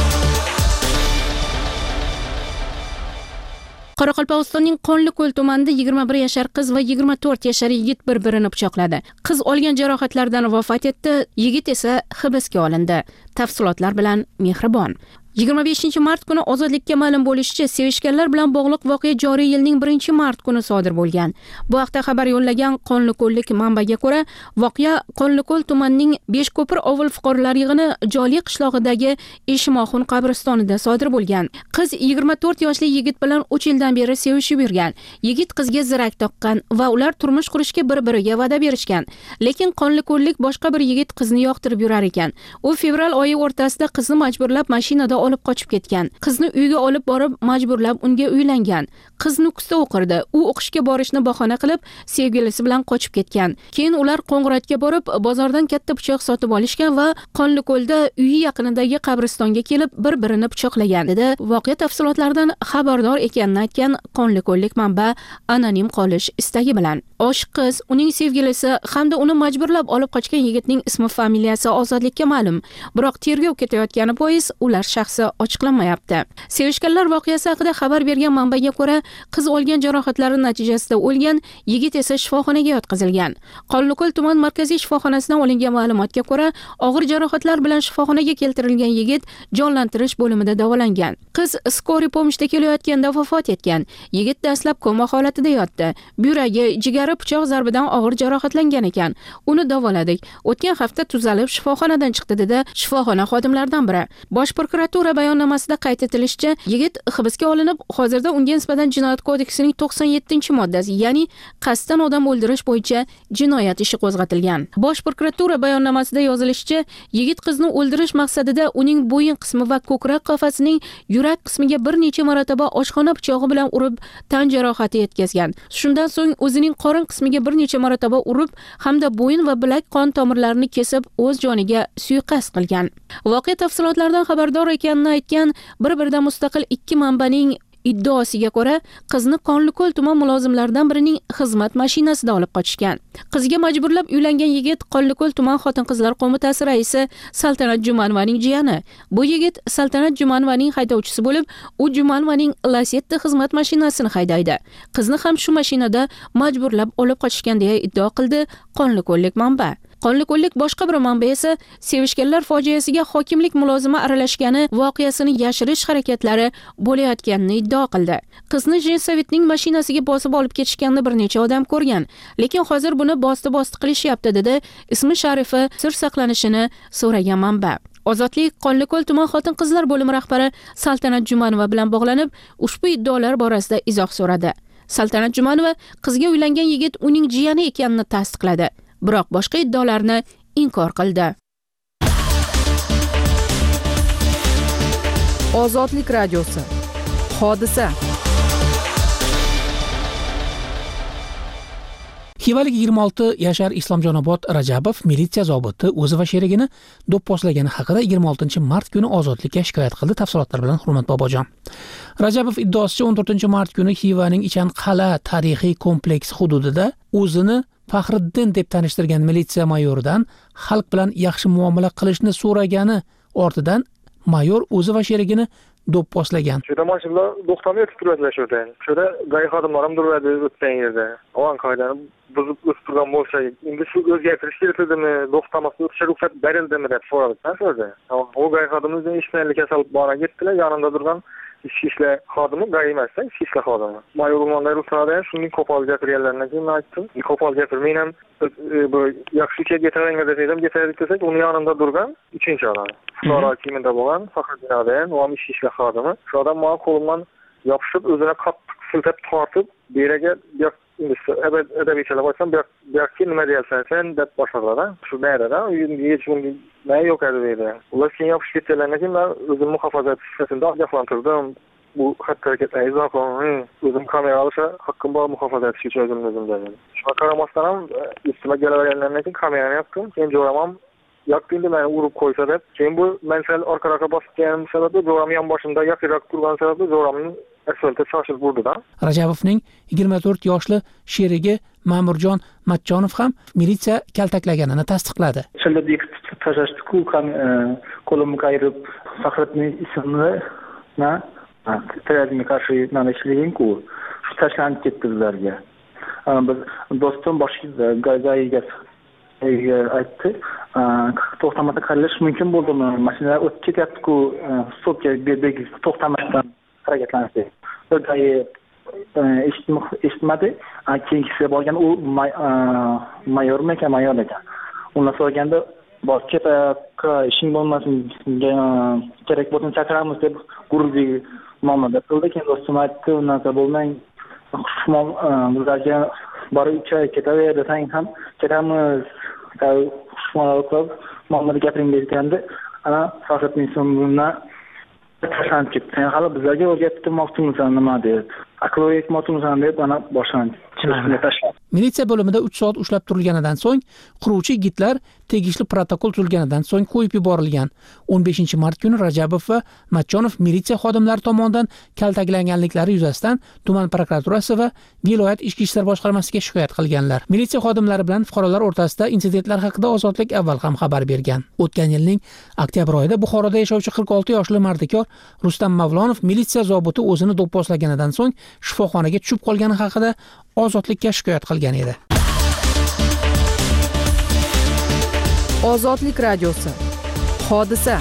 Qoraqalpog'istonning Qonliko'l tumanida yigirma bir yashar qiz va yigirma to'rt yashar yigit bir-birini pichoqladi. Qiz olgan jarohatlardan vafot etdi, yigit esa hibsga olindi. Tafsilotlar bilan Mehribon. yigirma beshinchi mart kuni ozodlikka ma'lum bo'lishicha, sevishganlar bilan bog'liq voqea joriy yilning birinchi mart kuni sodir bo'lgan. Bu haqda xabar yo'llagan Qonliko'llik manbaga ko'ra, voqea Qonliko'l tumanining Beshko'pir ovul fuqarolar yig'ini Joliy qishlog'idagi Eshimoxun qabristonida sodir bo'lgan. Qiz yigirma to'rt yoshli yigit bilan uch yildan beri sevishib yurgan. Yigit qizga zirak taqqan va ular turmush qurishga bir-biriga va'da berishgan. Lekin Qonliko'llik boshqa bir yigit qizni yoqtirib yurar ekan. U fevral oyi o'rtasida qizni majburlab mashinada olib qochib ketgan. Qizni uyga olib borib majburlab unga uylangan. Qiz Nukusda o'qirdi. U o'qishga borishni bahona qilib sevgilisi bilan qochib ketgan. Keyin ular Qo'ng'irotga borib bozordan katta pichoq sotib olishgan va Qonliko'lda uyi yaqinidagi qabristonga kelib bir-birini pichoqlagan dedi. Voqea tafsilotlaridan xabardor ekanini aytgan Qonliko'llik manba anonim qolish istagi bilan. Oshiq qiz, uning sevgilisi hamda uni majburlab olib qochgan yigitning ismi, familiyasi ozodlikka ma'lum. Biroq tergov ketayotgani bois ular shaxsi ochiqlanmayapti. Sevishganlar voqeasi haqida xabar bergan manbaga ko'ra, qiz olgan jarohatlari natijasida o'lgan, yigit esa shifoxonaga yotqizilgan. Qonliko'l tuman markaziy shifoxonasidan olingan ma'lumotga ko'ra, og'ir jarohatlar bilan shifoxonaga keltirilgan yigit jonlantirish bo'limida davolangan. Qiz skori pomishda kelayotganda vafot etgan. Yigit dastlab koma holatida yotdi. Yuragi, jigari pichoq zarbidan og'ir jarohatlangan ekan. Uni davoladik. O'tgan hafta tuzalib shifoxonadan chiqdi dedi shifoxona xodimlaridan biri. Bosh prokuratura bayonnomasida qayd etilishicha, yigit hibsga olinib, hozirda unga nisbatan Jinoyat kodeksining to'qson yettinchi moddasi, ya'ni qasddan odam o'ldirish bo'yicha jinoyat ishi qo'zg'atilgan. Bosh prokuratura bayonnomasida yozilishicha, yigit qizni o'ldirish maqsadida uning bo'yin qismi va ko'krak qafasining yurak qismiga bir necha marotaba oshxona pichog'i bilan urib, tan jarohati yetkazgan. Shundan so'ng o'zining qorin qismiga bir necha marotaba urib, hamda bo'yin va bilak qon tomirlarini kesib, o'z joniga suiqasd qilgan. Voqea tafsilotlaridan xabardor ekanini aytgan bir-biridan mustaqil ikki manbaning iddaosiga ko'ra, qizni Qonliko'l tuman mulozimlaridan birining xizmat mashinasida olib qochishgan. Qizga majburlab uylangan yigit Qonliko'l tuman xotin-qizlar qo'mitasi raisi Saltanat Jumanovaning jiyani. Bu yigit Saltanat Jumanovaning haydovchisi bo'lib, u Jumanovaning Lacetti xizmat mashinasini haydaydi. Qizni ham shu mashinada majburlab olib qochishgan deya iddao qildi Qonliko'llik manba. Qonliko'llik boshqa bir manba esa sevishganlar fojiasiga hokimlik mulozimi aralashgani voqeasini yashirish harakatlari bo'layotganini iddao qildi. Qizni Jensovetning mashinasiga bosib olib ketishganini bir necha odam ko'rgan, lekin hozir buni bosti-bosti qilishyapti dedi ismi sharifi sir saqlanishini so'ragan manba. Ozodlik Qonliko'l tuman xotin-qizlar bo'limi rahbari Saltanat Jumanova bilan bog'lanib, ushbu iddaolar borasida izoh so'radi. Saltanat Jumanova qizga uylangan yigit uning jiyani ekanini tasdiqladi. Biroq boshqa iddaolarni inkor qildi. Ozodlik radiosi hodisa Xivalik yigirma olti yashar Islomjonobod Rajabov militsiya zobiti o'zi va sherigini do'pposlagani haqida yigirma oltinchi mart kuni ozodlikka shikoyat qildi. Tafsilotlar bilan Hurmat Bobojon. Rajabov iddaosicha o'n to'rtinchi mart kuni Xivaning Ichanqal'a tarixiy kompleksi hududida o'zini Faxriddin deb tanishtirgan militsiya mayoridan xalq bilan yaxshi muomala qilishni so'ragani ortidan mayor o'zi va sherigini do'pposlagan. Shunda mashinalar to'xtamay o'tib turadilar shu yerda. Shunda g'ay xodimlar ham turadi o'tgan yerda. Ovan qoidani buzib o'tib turgan bo'lsa, endi shu o'zgartirish kerakmi, to'xtamasdan o'tishga ruxsat berildimi deb so'radilar shunda. O g'ay xodimimizning ishlaydigan kasal bora ketdilar, yonimda turgan ichki ishlar xodimi, g'ay emasda, ichki ishlar xodimi. Mayor o'rmonlar ruxsatdan shunday qo'pol gapirganlardan keyin aytdim. Qo'pol gapirmay ham bu yaxshi ishga getirilgan desam, getirdik desak, uni yonimda turgan uchinchi odam. Sonra kimida bo'lgan Faxriddin Adan, u ham ichki ishlar xodimi. Shu odam menga qo'limdan yopishib, o'zini qattiq siltab tortib, beraga adabiyshalar bo'lsam, bu yoqqa nima deyapsan sen deb boshladi. Shu nerada? Hech kimga nima yo'q edi dedi. Ular keyin yopishib ketganlardan keyin men o'zim muhofaza sifatida ogohlantirdim. Bu xatti harakatlarni izoh qildim. O'zim kamera olishga haqqim bor, muhofaza etish uchun o'zim o'zim dedim. Shunga qaramasdan ham ustimga kelaverganlardan keyin kamerani yoqdim. Keyin jo'ramam yoqdi meni urib qo'ysa deb. Keyin bu men sal orqa-orqa bosib kelganim sababli jo'ram yon boshimda yoqirib turgan sababli jo'ramni asfaltga shoshilib urdi-da. Rajabovning yigirma to'rt yoshli sherigi Ma'murjon Matchonov ham militsiya kaltaklaganini tasdiqladi. Shunda ikki tashlashdi-ku, qo'limni qayirib, Faxriddin ismli na terrorizmga qarshi nima ishlagan-ku, shu tashlanib ketdi bizlarga. Biz do'stim boshqa gazayga aytdi, to'xtamada qilish mumkin bo'ldimi? Mashinalar o'tib ketyapti-ku, stopga berdik, to'xtamasdan harakatlanishdi. Birday eshitmadi. Keyingisi borgan u mayormi ekan, mayor ekan. Undan so'raganda, "Bor, ketayapti, ishing bo'lmasin, kerak bo'lsa chaqiramiz" deb gururli muomala qildi. Keyin do'stim aytdi, "Unaqa bo'lmang, xushmon bizlarga borib ichari ketaverdi, sang ham ketamiz." Xushmon qilib, muomala gapiring deganda, ana Faxriddin so'ngimdan tashlanib ketdi. "Sen hali bizlarga o'rgatmoqchimisan nima?" deb. "Aql o'rgatmoqchimisan" deb ana boshlandi. Militsiya bo'limida uch soat ushlab turilganidan so'ng quruvchi yigitlar tegishli protokol tuzilganidan so'ng qo'yib yuborilgan. o'n beshinchi mart kuni Rajabov va Matchonov militsiya xodimlari tomonidan kaltaklanganliklari yuzasidan tuman prokuraturasi va viloyat ichki ishlar boshqarmasiga shikoyat qilganlar. Militsiya xodimlari bilan fuqarolar o'rtasida insidentlar haqida Ozodlik avval ham xabar bergan. O'tgan yilning oktyabr oyida Buxoroda yashovchi qirq olti yoshli mardikor Rustam Mavlonov militsiya zobiti o'zini do'pposlaganidan so'ng shifoxonaga tushib qolgani haqida Ozodlikka shikoyat qilgan edi. Ozodlik radiosi. Hodisa.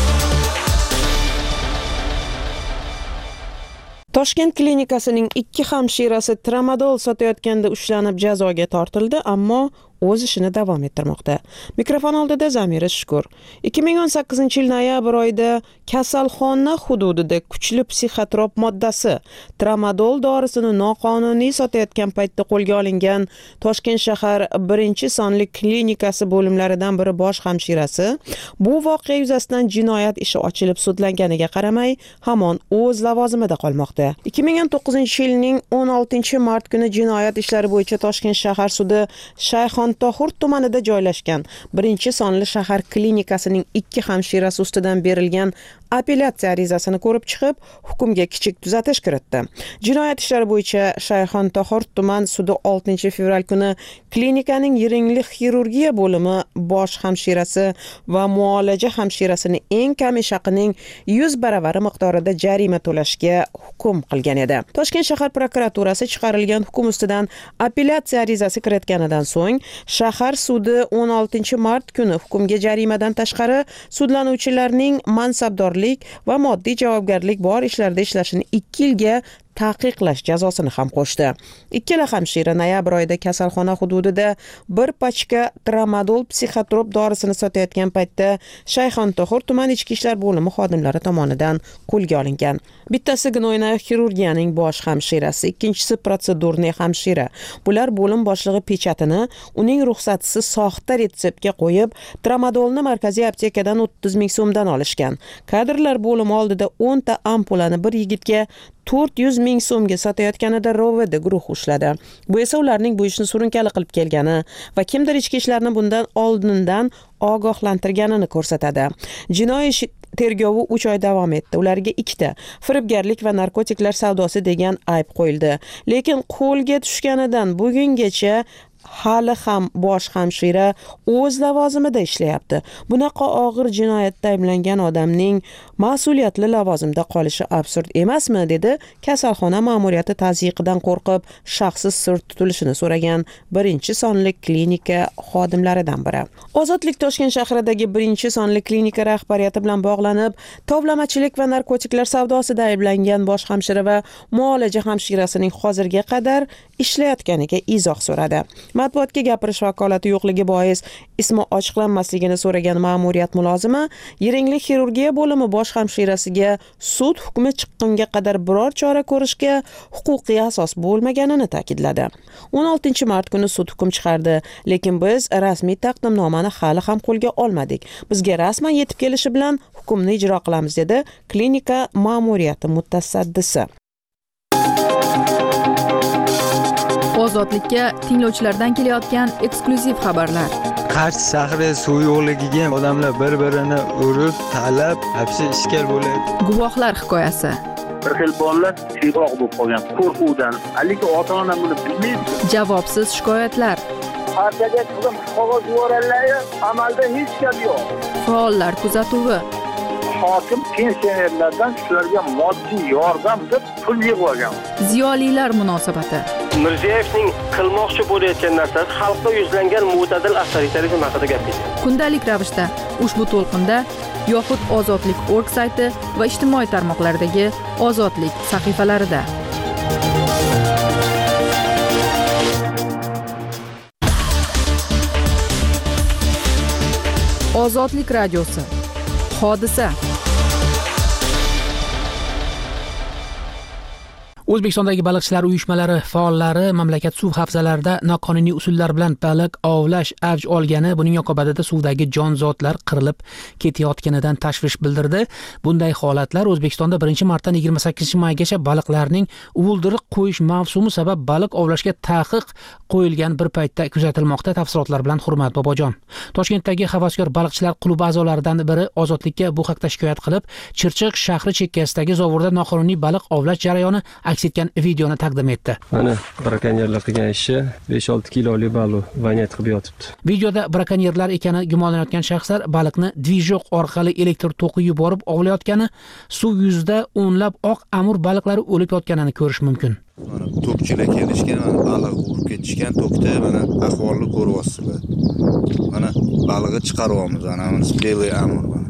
Toshkent klinikasining ikki hamshirasi tramadol sotayotganda ushlanib jazoga tortildi, ammo o'z ishini davom ettirmoqda. Mikrofon oldida Zamira Shukur. ikki ming o'n sakkizinchi yil noyabr oyida kasalxona hududida kuchli psixotrop moddasi tramadol dorisini noqonuniy sotayotgan paytda qo'lga olingan Toshkent shahar birinchi sonli klinikasi bo'limlaridan biri bosh hamshirasi bu voqea yuzasidan jinoyat ishi ochilib sudlanganiga qaramay hamon o'z lavozimida qolmoqda. ikki ming o'n to'qqizinchi yilning o'n oltinchi mart kuni jinoyat ishlari bo'yicha Toshkent shahar sudi Shayxon Tohur tumanida joylashgan birinchi sonli shahar klinikasining ikki hamshirasi ustidan berilgan apellyatsiya arizasini ko'rib chiqib, hukmga kichik tuzatish kiritdi. Jinoyat ishlari bo'yicha Shayxon Tohur tuman sudi oltinchi fevral kuni klinikaning yiringli xirurgiya bo'limi bosh hamshirasi va muolaja hamshirasini eng kam ish haqining yuz baravari miqdorida jarima to'lashga hukm qilgan edi. Toshkent shahar prokuraturasi chiqarilgan hukm ustidan apellyatsiya arizasi kiritganidan so'ng shahar sudi o'n oltinchi mart kuni hukmga jarimadan tashqari sudlanuvchilarning mansabdorlik va moddiy javobgarlik bor ishlarda ishlashini ikki yilga taqiqlash jazosini ham qo'shdi. Ikkala hamshira noyabr oyida kasalxona hududida bir pachka tramadol psixotrop dorisini sotayotgan paytda Shayxon Tohur tuman ichki ishlar bo'limi xodimlari tomonidan qo'lga olingan. Bittasi gnoyna xirurgiyaning bosh hamshirasi, ikkinchisi protsedurniy hamshira. Bular bo'lim boshlig'i pechatini uning ruxsatisiz soxta retseptga qo'yib, tramadolni markaziy aptekadan o'ttiz ming so'mdan olishgan. Kadrlar bo'limi oldida o'n ta ampulani bir yigitga to'rt yuz ming so'mga sotayotganida R O V D guruh ushladi. Bu esa ularning bu ishni surunkali qilib kelgani va kimdir ichki ishlarni bundan oldindan ogohlantirganini ko'rsatadi. Jinoiy ish tergovi uch oy davom etdi. Ularga ikkita firibgarlik va narkotiklar savdosi degan ayb qo'yildi. Lekin qo'lga tushganidan bugungacha hali ham bosh hamshira o'z lavozimida ishlayapti. Bunaqa og'ir jinoyatda ayblangan odamning mas'uliyatli lavozimda qolishi absurd emasmi, dedi kasalxona ma'muriyati tazyiqidan qo'rqib shaxsiz sir tutilishini so'ragan birinchi sonli klinika xodimlaridan biri. Ozodlik Toshkent shahridagi birinchi sonli klinika rahbariyati bilan bog'lanib, tovlamachilik va narkotiklar savdosida ayblangan bosh hamshira va muolaja hamshirasining hozirga qadar ishlayotganiga izoh so'radi. Matbuotga gapirish vakolati yo'qligi bois ismi ochiqlanmasligini so'ragan ma'muriyat mulozimi yiringli xirurgiya bo'limi bosh hamshirasiga sud hukmi chiqqunga qadar biror chora ko'rishga huquqiy asos bo'lmaganini ta'kidladi. o'n oltinchi mart kuni sud hukm chiqardi, lekin biz rasmiy taqdimnomani hali ham qo'lga olmadik. Bizga rasman yetib kelishi bilan hukmni ijro qilamiz, dedi klinika ma'muriyati mutasaddisi. Ozodlikka tinglovchilardan kelayotgan eksklyuziv xabarlar. Qarshi shahri suv yo'qligiga odamlar bir-birini urib, talab, hapsi ishkal bo'lyapti. Guvohlar hikoyasi. bir xil bolalar siyroq bo'lib qolgan qo'rquvdan. Lekin ota-ona buni bilmaydi. Javobsiz shikoyatlar. Partiyaga chiqib qog'oz yuborganlar, amalda hech gap yo'q. Faollar kuzatuvi. Hokim pensionerlardan shularga moddiy yordam deb pul yig'ib olgan. Ziyolilar munosabati. Mirziyoyevning qilmoqchi bo'layotgan narsasi xalqqa yuzlangan mo'tadil avtoritarizm haqida gapirdi. Kundalik ravishda ushbu to'lqinda yoxud Ozodlik nokta org sayti va ijtimoiy tarmoqlardagi Ozodlik sahifalarida. Ozodlik radiosi. Hodisa. O'zbekistondagi baliqchilar uyushmalari faollari mamlakat suv havzalarida noqonuniy usullar bilan baliq ovlash avj olgani, buning oqibatida suvdagi jonzotlar qirilib ketayotganidan tashvish bildirdi. Bunday holatlar O'zbekistonda birinchi martdan yigirma sakkizinchi maygacha baliqlarning uvuldiriq qo'yish mavsumi sabab baliq ovlashga taqiq qo'yilgan bir paytda kuzatilmoqda. Tafsilotlar bilan Hurmat Bobojon. Toshkentdagi havaskor baliqchilar klubi a'zolaridan biri Ozodlikka bu haqda shikoyat qilib, Chirchiq shahri chekkasidagi zovurda noqonuniy baliq ovlash jarayoni aks etgan videoni taqdim etdi. Mana brakonyerlar qilgan ishi besh olti kilolik baliq vanyat qilib yotibdi. Videoda brakonyerlar ekani gumonlanayotgan shaxslar baliqni dvijok orqali elektr to'qi yuborib ovlayotgani, suv yuzida o'nlab oq amur baliqlari o'lib yotganini ko'rish mumkin. Mana to'qchilar kelishgan, mana baliq urib ketishgan to'qda, mana ahvolni ko'ryapsizlar. Mana balig'i chiqaryapmiz, mana belgiy amur mana.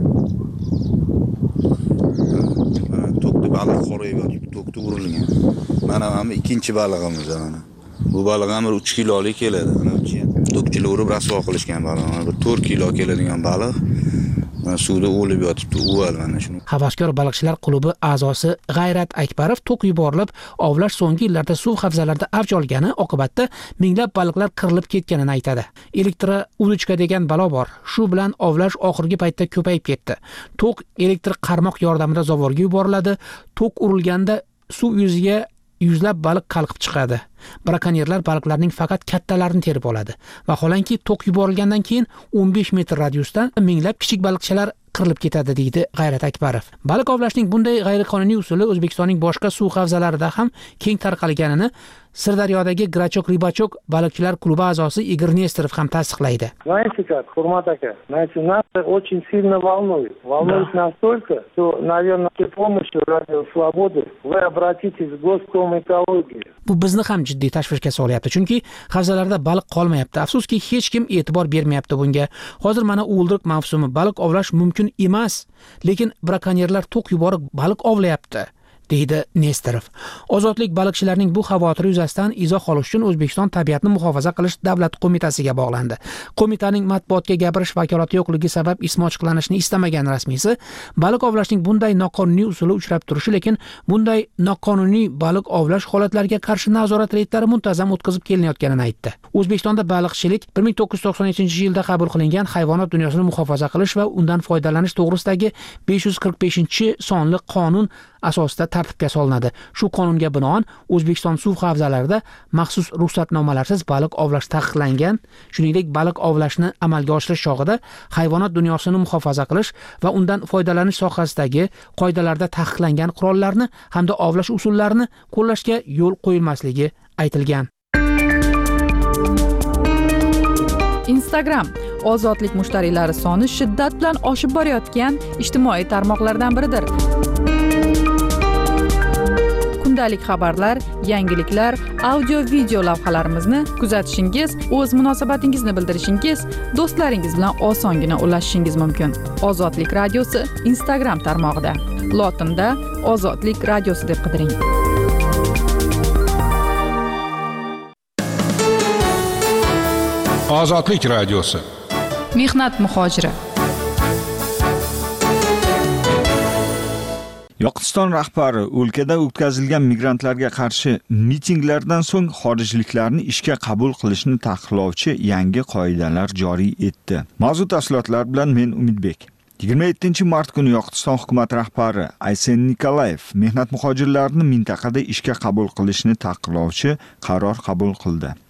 To'qda baliq qorayib yotibdi, to'qda urilgan. Mana ham ikkinchi balig'imiz mana. Bu baliq ham uch kilolik keladi. Mana to'qchilar urib rasvo qilishgan baliq. Bir to'rt kilo keladigan baliq. Mana suvda o'lib yotibdi, uval mana shuni. Havaskor baliqchilar klubi a'zosi G'ayrat Akbarov to'q yuborilib, ovlash so'nggi yillarda suv havzalarida avj olgani oqibatda minglab baliqlar qirilib ketganini aytadi. Elektr uduchka degan balo bor. Shu bilan ovlash oxirgi paytda ko'payib ketdi. To'q elektr qarmoq yordamida zavorga yuboriladi. To'q urilganda suv yuziga yuzlab baliq qalqib chiqadi. Brakonyerlar baliqlarning faqat kattalarini terib oladi. Vaholanki to'q yuborilgandan keyin o'n besh metr radiusdan minglab kichik baliqchalar qirilib ketadi, deydi G'ayrat Akbarov. Baliq ovlashning bunday g'ayriqonuniy usuli O'zbekistonning boshqa suv havzalarida ham keng tarqalganini Sirdaryodagi Grachok Ribachok baliqchilar klubi a'zosi Igor Nestorov ham tasdiqlaydi. Знаете как, Hurmat aka, значит, нас очень сильно волнует. Волнует настолько, что, наверное, при помощи Радио Свободы вы обратитесь в Госкомэкологию. Bu bizni ham jiddiy tashvishga solyapti, chunki havzalarda baliq qolmayapti. Afsuski, hech kim e'tibor bermayapti bunga. Hozir mana uvuldiriq mavsumi, baliq ovlash mumkin emas, lekin brakonyerlar to'q yuborib baliq ovlayapti, deydi Nestorov. Ozodlik baliqchilarining bu xavotiri yuzasidan izoh olish uchun O'zbekiston Tabiatni muhofaza qilish davlat qo'mitasiga bog'landi. Qo'mitaning matbuotga gapirish vakolati yo'qligi sabab ismi ochiqlanishni istamagan rasmiysi, baliq ovlashning bunday noqonuniy usuli uchrab turishi, lekin bunday noqonuniy baliq ovlash holatlariga qarshi nazorat reydlari muntazam o'tkazib kelinayotganini aytdi. O'zbekistonda baliqchilik bir ming to'qqiz yuz to'qson yettinchi yilda qabul qilingan Hayvonot dunyosini muhofaza qilish va undan foydalanish to'g'risidagi besh yuz qirq beshinchi sonli qonun asosida tartibga solinadi. Shu qonunga binoan O'zbekiston suv havzalarida maxsus ruxsatnomalarsiz baliq ovlash taqiqlangan. Shuningdek, baliq ovlashni amalga oshirish chog'ida hayvonot dunyosini muhofaza qilish va undan foydalanish sohasidagi qoidalarda taqiqlangan qurollarni hamda ovlash usullarini qo'llashga yo'l qo'yilmasligi aytilgan. Instagram ozodlik mushtariylari soni shiddat bilan oshib borayotgan ijtimoiy tarmoqlardan biridir. Kundalik xabarlar, yangiliklar, audio-video lavhalarimizni kuzatishingiz, o'z munosabatingizni bildirishingiz, do'stlaringiz bilan osongina ulashishingiz mumkin. Ozodlik radiosi Instagram tarmog'ida. Lotinda Ozodlik radiosi deb qidiring. Ozodlik radiosi. Mehnat muhojiri. Yoqutiston rahbari o'lkada o'tkazilgan migrantlarga qarshi mitinglardan so'ng xorijliklarni ishga qabul qilishni taqiqlovchi yangi qoidalar joriy etdi. Mavzu tafsilotlar bilan men Umidbek. yigirma yettinchi mart kuni Yoqutiston hukumat rahbari Aysen Nikolayev mehnat muhojirlarini mintaqada ishga qabul qilishni taqiqlovchi qaror qabul qildi.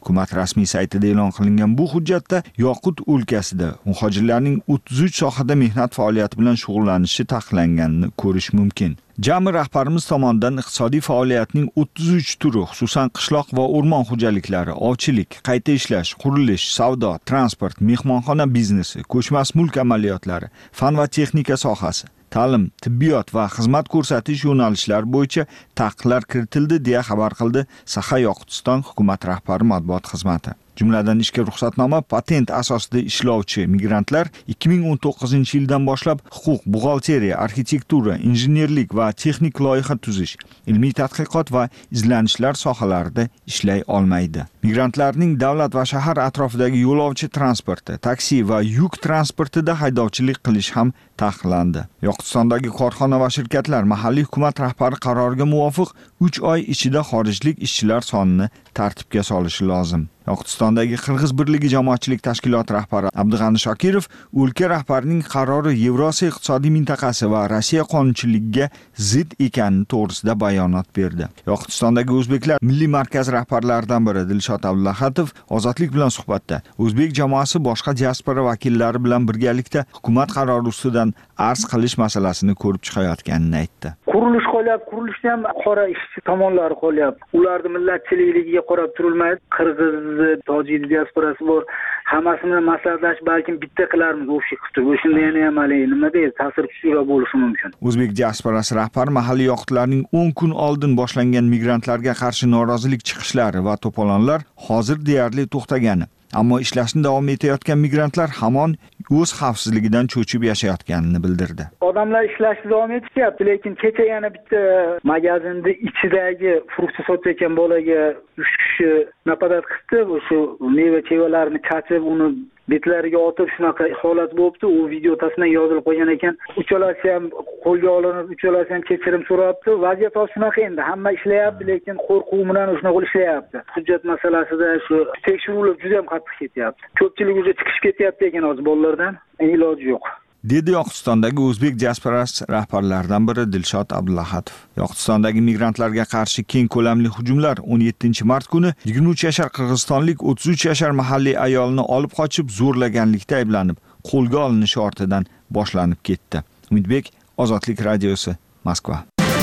Hukumat rasmiy saytida e'lon qilingan bu hujjatda Yoqut o'lkasida muhojirlarning o'ttiz uch sohada mehnat faoliyati bilan shug'ullanishi taqiqlanganini ko'rish mumkin. Jami rahbarimiz tomonidan iqtisodiy faoliyatning o'ttiz uch turi, xususan qishloq va o'rmon xo'jaliklari, ovchilik, qayta ishlash, qurilish, savdo, transport, mehmonxona biznesi, ko'chmas mulk amaliyotlari, fan va texnika sohasi, ta'lim, tibbiyot va xizmat ko'rsatish yo'nalishlari bo'yicha taqiqlar kiritildi deya xabar qildi Saxa-Yoqutiston hukumat rahbari matbuot xizmati. Jumladan ishga ruxsatnoma patent asosida ishlovchi migrantlar ikki ming o'n to'qqizinchi yildan boshlab huquq, buxgalteriya, arxitektura, injenerlik va texnik loyiha tuzish, ilmiy tadqiqot va izlanishlar sohalarida ishlay olmaydi. Migrantlarning davlat va shahar atrofidagi yo'lovchi transporti, taksi va yuk transportida haydovchilik qilish ham taqiqlandi. Yoqutistondagi korxona va shirkatlar mahalliy hukumat rahbari qaroriga muvofiq uch oy ichida xorijlik ishchilar sonini tartibga solishi lozim. Yoqutistondagi Qirg'iz birligi jamoatchilik tashkiloti rahbari Abdug'ani Shokirov o'lka rahbarining qarori Yevrosiyo iqtisodiy mintaqasi va Rossiya qonunchiligiga zid ekani to'g'risida bayonot berdi. Yoqutistondagi o'zbeklar milliy markaz rahbarlaridan biri Dilshod Abdullahatov ozodlik bilan suhbatda o'zbek jamoasi boshqa diaspora vakillari bilan birgalikda hukumat qarori ustidan arz qilish masalasini ko'rib chiqayotganini aytdi. Qurilish qolyapti, qurilishda ham qora ishchi tomonlari qolyapti. Ularni millatchiligiga qarab turilmaydi. Qirg'iz, tojik diasporasi bor. Hammasini maslahatlashib balkim bitta qilarmiz o'sha qilib. O'shunda yana ham nima deydi, ta'sir kuchliroq bo'lishi mumkin. O'zbek diasporasi rahbari mahalliy yoqutlarning o'n kun oldin boshlangan migrantlarga qarshi norozilik chiqishlari va to'polonlar hozir deyarli to'xtagani, ammo ishlashni davom etayotgan migrantlar hamon o'z xavfsizligidan cho'chib yashayotganini bildirdi. Odamlar ishlashni davom etishyapti, lekin kecha yana bitta magazinda ichidagi frukt sotayotgan bolaga uch kishi napadat qildi, o'sha meva-chevalarni chachib, uni betlariga otib shunaqa holat bo'libdi. U video tasma yozilib qo'ygan ekan. Uchalasi ham qo'lga olinib, uchalasi ham kechirim so'rabdi. Vaziyat shunaqa endi. Hamma ishlayapti, lekin qo'rquv bilan shunaqa ishlayapti. Hujjat masalasida shu tekshiruvlar juda ham qattiq ketyapti. Ko'pchilik o'zi chiqib ketyapti ekan hozir bolalardan. Iloji yo'q. Dedi Yoqutistondagi o'zbek diasporasi rahbarlaridan biri Dilshod Abdullahatov. Yoqutistondagi migrantlarga qarshi keng ko'lamli hujumlar o'n yettinchi mart kuni yigirma uch yashar qirg'izistonlik o'ttiz uch yashar mahalliy ayolni olib qochib zo'rlaganlikda ayblanib, qo'lga olinishi ortidan boshlanib ketdi. Umidbek, Ozodlik radiosi, Moskva.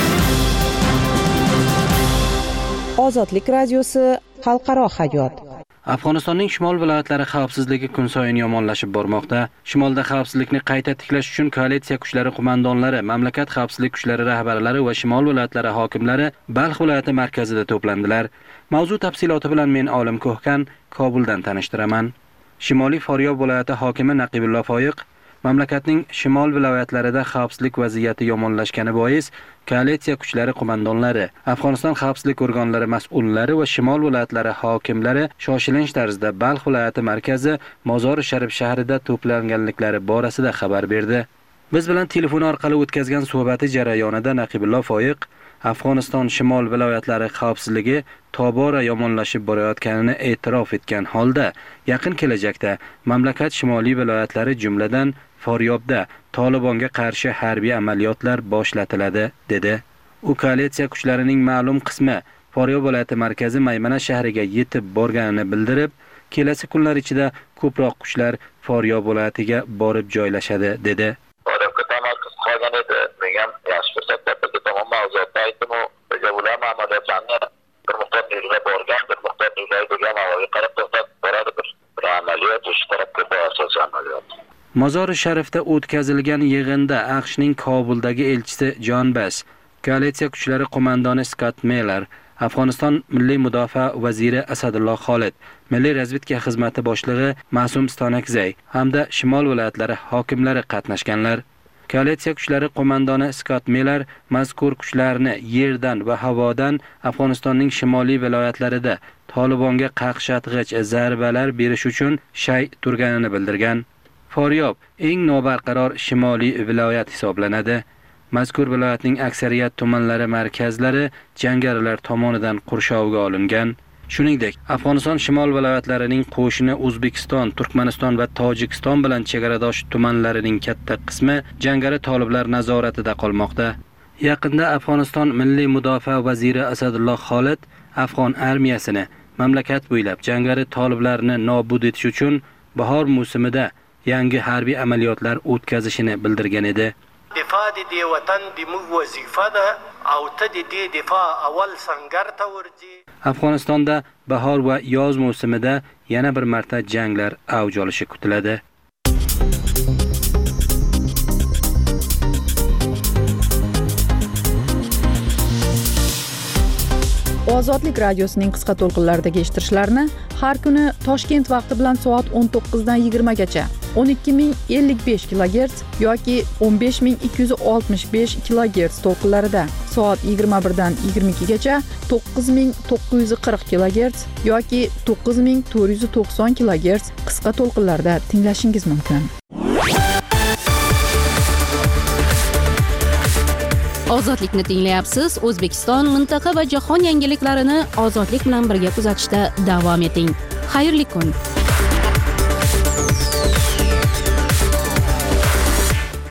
Ozodlik radiosi, xalqaro hayot. Afg'onistonning shimol viloyatlari xavfsizligi kun sayin yomonlashib bormoqda. Shimolda xavfsizlikni qayta tiklash uchun koalitsiya kuchlari qo'mondonlari, mamlakat xavfsizlik kuchlari rahbarlari va shimol viloyatlari hokimlari Balx viloyati markazida to'plandilar. Mavzu tafsiloti bilan men Olim Ko'hkan Kobuldan tanishtiraman. Shimoliy Faryob viloyati hokimi Naqibullo Foyiq mamlakatning shimol viloyatlarida xavfsizlik vaziyati yomonlashgani bois koalitsiya kuchlari qo'mondonlari, Afg'oniston xavfsizlik organlari mas'ullari va shimol viloyatlari hokimlari shoshilinch tarzda Balx viloyati markazi Mozori Sharif shahrida to'planganliklari borasida xabar berdi. Biz bilan telefon orqali o'tkazgan suhbati jarayonida Naqibullo Foyiq Afg'oniston shimol viloyatlari xavfsizligi tobora yomonlashib borayotganini e'tirof etgan holda, yaqin kelajakda mamlakat shimoliy viloyatlari jumladan Faryobda Tolibonga qarshi harbiy amaliyotlar boshlatiladi, dedi. U koalitsiya kuchlarining ma'lum qismi Faryob viloyati markazi Maymana shahriga yetib borganini bildirib, kelasi kunlar ichida ko'proq kuchlar Faryob viloyatiga borib joylashadi, dedi. Mozori Sharifda o'tkazilgan yig'inda AQShning Kobuldagi elchisi Jon Bass, koalitsiya kuchlari qo'mondoni Scott Miller, Afg'oniston milliy mudofaa vaziri Asadulloh Xolid, milliy razvedka xizmati boshlig'i Ma'sum Stonakzay hamda shimol viloyatlari hokimlari qatnashganlar. Koalitsiya kuchlari qo'mondoni Scott Miller mazkur kuchlarni yerdan va havodan Afg'onistonning shimoliy viloyatlarida Tolibonga qaqshatg'ich zarbalar berish uchun shay turganini bildirgan. Faryob eng nobarqaror shimoliy viloyat hisoblanadi. Mazkur viloyatning aksariyat tumanlari markazlari jangarilar tomonidan qurshovga olingan. Shuningdek, Afg'oniston shimol viloyatlarining qo'shini O'zbekiston, Turkmaniston va Tojikiston bilan chegaradosh tumanlarining katta qismi jangari toliblar nazoratida qolmoqda. Yaqinda Afg'oniston milliy mudofaa vaziri Asadulloh Xolid Afg'on armiyasini mamlakat bo'ylab jangari toliblarni nobud etish uchun bahor mavsumida yangi harbiy amaliyotlar o'tkazishini bildirgan edi. دفاع د وطن د موږ وظیفه ده او ته د دې دفاع اول سنگر ته ورځي. Afg'onistonda bahor va yoz mavsumida yana bir marta janglar avj olishi kutiladi. Ozodlik radiosining qisqa to'lqinlaridagi eshittirishlarni har kuni Toshkent vaqti bilan soat o'n to'qqizdan yigirma gacha o'n ikki ming ellik besh kilogerts yoki o'n besh ming ikki yuz oltmish besh kilogerts to'lqinlarida, soat yigirma birdan yigirma ikki gacha to'qqiz ming to'qqiz yuz qirq kilogerts yoki to'qqiz ming to'rt yuz to'qson kilogerts qisqa to'lqinlarda tinglashingiz mumkin. Ozodlikni tinglayapsiz. O'zbekiston, mintaqa va jahon yangiliklarini ozodlik bilan birga kuzatishda davom eting. Xayrli kun.